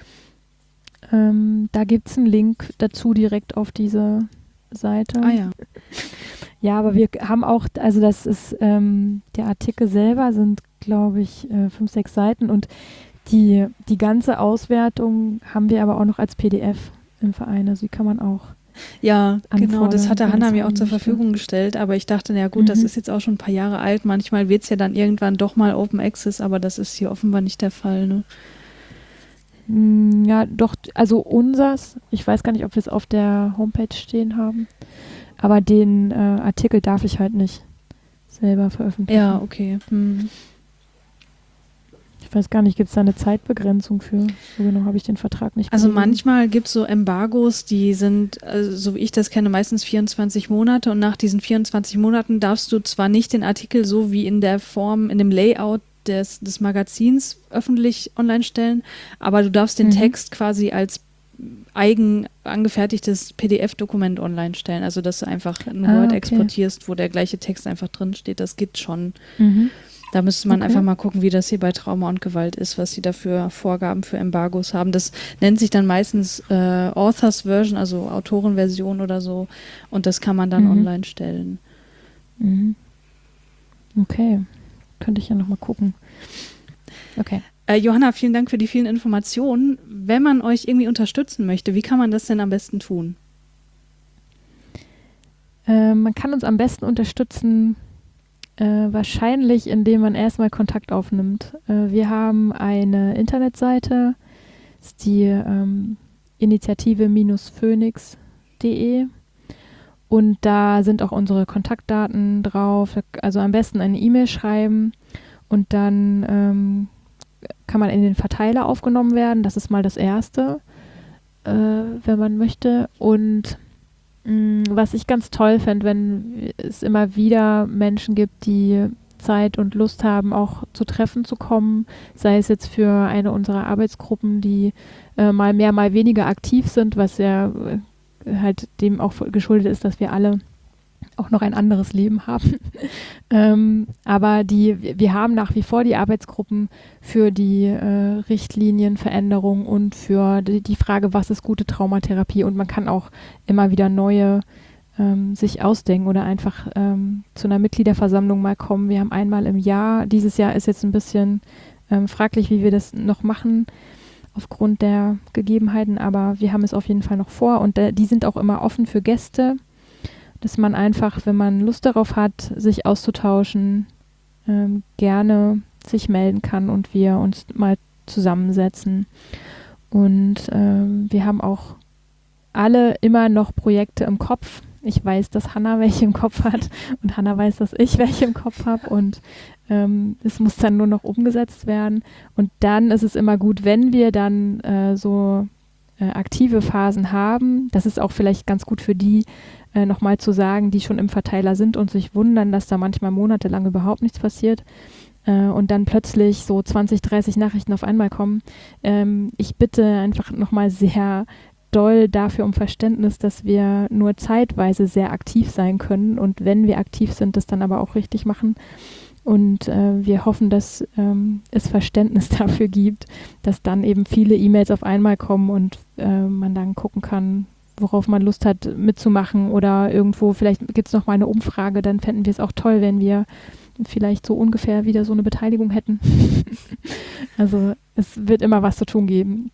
Speaker 2: Da gibt es einen Link dazu direkt auf diese Seite.
Speaker 3: Ah ja.
Speaker 2: Ja, aber wir haben auch, also das ist, der Artikel selber sind, glaube ich, 5, 6 Seiten und die ganze Auswertung haben wir aber auch noch als PDF im Verein. Also die kann man auch
Speaker 3: Ja, genau, das hatte Hannah mir auch zur
Speaker 2: möchte.
Speaker 3: Verfügung gestellt, aber ich dachte, na gut, das ist jetzt auch schon ein paar Jahre alt, manchmal wird es ja dann irgendwann doch mal Open Access, aber das ist hier offenbar nicht der Fall, ne?
Speaker 2: Ja, doch, also unsers, ich weiß gar nicht, ob wir es auf der Homepage stehen haben, aber den Artikel darf ich halt nicht selber veröffentlichen.
Speaker 3: Ja, okay.
Speaker 2: Ich weiß gar nicht, gibt es da eine Zeitbegrenzung für? So genau habe ich den Vertrag nicht
Speaker 3: Also
Speaker 2: gelesen.
Speaker 3: manchmal gibt es so Embargos, die sind, also so wie ich das kenne, meistens 24 Monate und nach diesen 24 Monaten darfst du zwar nicht den Artikel so wie in der Form, in dem Layout des Magazins öffentlich online stellen, aber du darfst den Text quasi als eigen angefertigtes PDF-Dokument online stellen, also dass du einfach ein Word exportierst, wo der gleiche Text einfach drin steht, das geht schon. Da müsste man einfach mal gucken, wie das hier bei Trauma und Gewalt ist, was sie da für Vorgaben für Embargos haben. Das nennt sich dann meistens Authors Version, also Autorenversion oder so. Und das kann man dann online stellen.
Speaker 2: Okay, könnte ich ja nochmal gucken. Okay.
Speaker 3: Johanna, vielen Dank für die vielen Informationen. Wenn man euch irgendwie unterstützen möchte, wie kann man das denn am besten tun?
Speaker 2: Man kann uns am besten unterstützen, wahrscheinlich, indem man erstmal Kontakt aufnimmt. Wir haben eine Internetseite, das ist die Initiative-Phoenix.de und da sind auch unsere Kontaktdaten drauf. Also am besten eine E-Mail schreiben und dann kann man in den Verteiler aufgenommen werden. Das ist mal das Erste, wenn man möchte. Und was ich ganz toll fände, wenn es immer wieder Menschen gibt, die Zeit und Lust haben, auch zu Treffen zu kommen, sei es jetzt für eine unserer Arbeitsgruppen, die mal mehr, mal weniger aktiv sind, was ja halt dem auch geschuldet ist, dass wir alle auch noch ein anderes Leben haben. Aber wir haben nach wie vor die Arbeitsgruppen für die Richtlinienveränderung und für die Frage, was ist gute Traumatherapie, und man kann auch immer wieder neue sich ausdenken oder einfach zu einer Mitgliederversammlung mal kommen. Wir haben einmal im Jahr, dieses Jahr ist jetzt ein bisschen fraglich, wie wir das noch machen aufgrund der Gegebenheiten, aber wir haben es auf jeden Fall noch vor und die sind auch immer offen für Gäste, dass man einfach, wenn man Lust darauf hat, sich auszutauschen, gerne sich melden kann und wir uns mal zusammensetzen. Und wir haben auch alle immer noch Projekte im Kopf. Ich weiß, dass Hannah welche im Kopf hat und Hannah weiß, dass ich welche im Kopf habe und es muss dann nur noch umgesetzt werden. Und dann ist es immer gut, wenn wir dann so aktive Phasen haben. Das ist auch vielleicht ganz gut für die, nochmal zu sagen, die schon im Verteiler sind und sich wundern, dass da manchmal monatelang überhaupt nichts passiert und dann plötzlich so 20, 30 Nachrichten auf einmal kommen. Ich bitte einfach nochmal sehr doll dafür um Verständnis, dass wir nur zeitweise sehr aktiv sein können und wenn wir aktiv sind, das dann aber auch richtig machen. Und wir hoffen, dass es Verständnis dafür gibt, dass dann eben viele E-Mails auf einmal kommen und man dann gucken kann, worauf man Lust hat mitzumachen oder irgendwo, vielleicht gibt es noch mal eine Umfrage, dann fänden wir es auch toll, wenn wir vielleicht so ungefähr wieder so eine Beteiligung hätten. Also es wird immer was zu tun geben.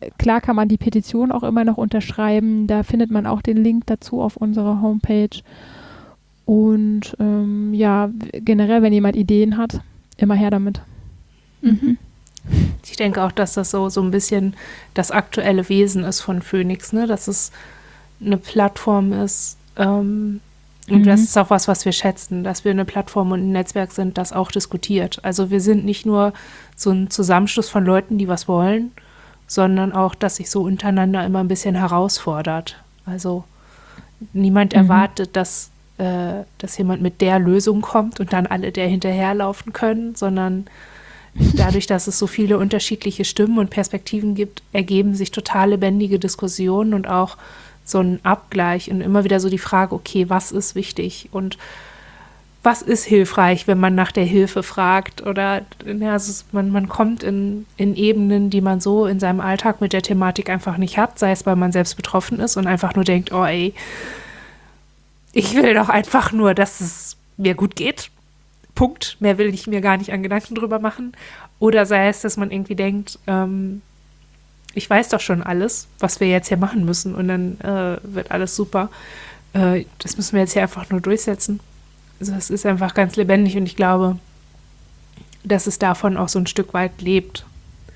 Speaker 2: klar kann man die Petition auch immer noch unterschreiben. Da findet man auch den Link dazu auf unserer Homepage. Und generell, wenn jemand Ideen hat, immer her damit.
Speaker 3: Mhm.
Speaker 1: Ich denke auch, dass das so ein bisschen das aktuelle Wesen ist von Phoenix, ne? Dass es eine Plattform ist. Und das ist auch was wir schätzen, dass wir eine Plattform und ein Netzwerk sind, das auch diskutiert. Also wir sind nicht nur so ein Zusammenschluss von Leuten, die was wollen, sondern auch, dass sich so untereinander immer ein bisschen herausfordert. Also niemand erwartet, dass jemand mit der Lösung kommt und dann alle der hinterherlaufen können, sondern dadurch, dass es so viele unterschiedliche Stimmen und Perspektiven gibt, ergeben sich total lebendige Diskussionen und auch so ein Abgleich und immer wieder so die Frage, okay, was ist wichtig und was ist hilfreich, wenn man nach der Hilfe fragt oder man kommt in Ebenen, die man so in seinem Alltag mit der Thematik einfach nicht hat, sei es, weil man selbst betroffen ist und einfach nur denkt, oh ey, ich will doch einfach nur, dass es mir gut geht. Punkt. Mehr will ich mir gar nicht an Gedanken drüber machen. Oder sei es, dass man irgendwie denkt, ich weiß doch schon alles, was wir jetzt hier machen müssen und dann wird alles super. Das müssen wir jetzt hier einfach nur durchsetzen. Also es ist einfach ganz lebendig und ich glaube, dass es davon auch so ein Stück weit lebt.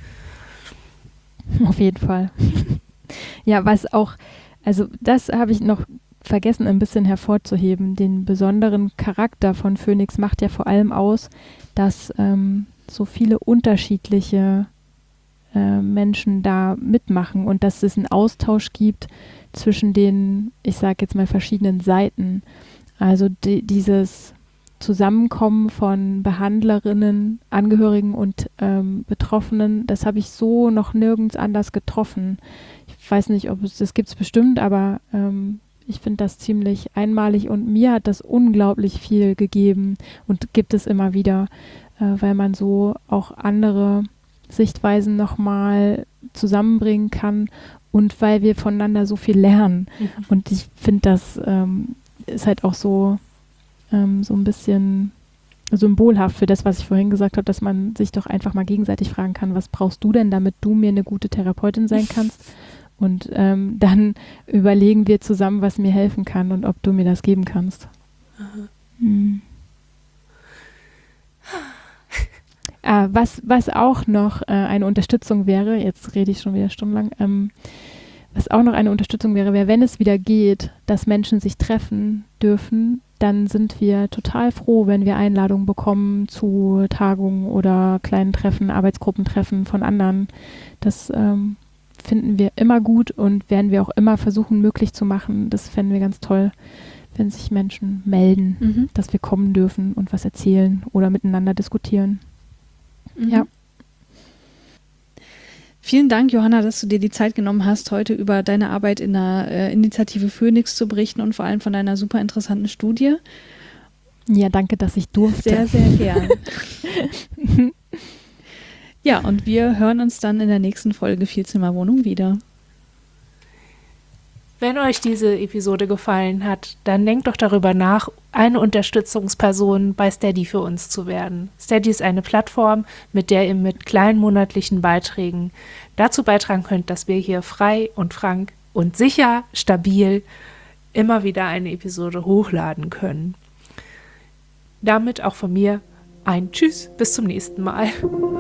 Speaker 2: Auf jeden Fall. Ja, was auch, also das habe ich noch vergessen, ein bisschen hervorzuheben. Den besonderen Charakter von Phoenix macht ja vor allem aus, dass so viele unterschiedliche Menschen da mitmachen und dass es einen Austausch gibt zwischen den, ich sage jetzt mal, verschiedenen Seiten. Also dieses Zusammenkommen von Behandlerinnen, Angehörigen und Betroffenen, das habe ich so noch nirgends anders getroffen. Ich weiß nicht, ob es das gibt es bestimmt, aber ich finde das ziemlich einmalig und mir hat das unglaublich viel gegeben und gibt es immer wieder, weil man so auch andere Sichtweisen nochmal zusammenbringen kann und weil wir voneinander so viel lernen. Und ich finde, das ist halt auch so ein bisschen symbolhaft für das, was ich vorhin gesagt habe, dass man sich doch einfach mal gegenseitig fragen kann, was brauchst du denn, damit du mir eine gute Therapeutin sein kannst? Und dann überlegen wir zusammen, was mir helfen kann und ob du mir das geben kannst. Was auch noch eine Unterstützung wäre, jetzt rede ich schon wieder stundenlang, was auch noch eine Unterstützung wäre, wenn es wieder geht, dass Menschen sich treffen dürfen, dann sind wir total froh, wenn wir Einladungen bekommen zu Tagungen oder kleinen Treffen, Arbeitsgruppentreffen von anderen. Das finden wir immer gut und werden wir auch immer versuchen, möglich zu machen. Das fänden wir ganz toll, wenn sich Menschen melden, dass wir kommen dürfen und was erzählen oder miteinander diskutieren. Ja.
Speaker 3: Vielen Dank, Johanna, dass du dir die Zeit genommen hast, heute über deine Arbeit in der Initiative Phoenix zu berichten und vor allem von deiner super interessanten Studie.
Speaker 2: Ja, danke, dass ich durfte.
Speaker 3: Sehr, sehr gern. Ja, und wir hören uns dann in der nächsten Folge Vielzimmerwohnung wieder.
Speaker 1: Wenn euch diese Episode gefallen hat, dann denkt doch darüber nach, eine Unterstützungsperson bei Steady für uns zu werden. Steady ist eine Plattform, mit der ihr mit kleinen monatlichen Beiträgen dazu beitragen könnt, dass wir hier frei und frank und sicher, stabil immer wieder eine Episode hochladen können. Damit auch von mir ein Tschüss, bis zum nächsten Mal.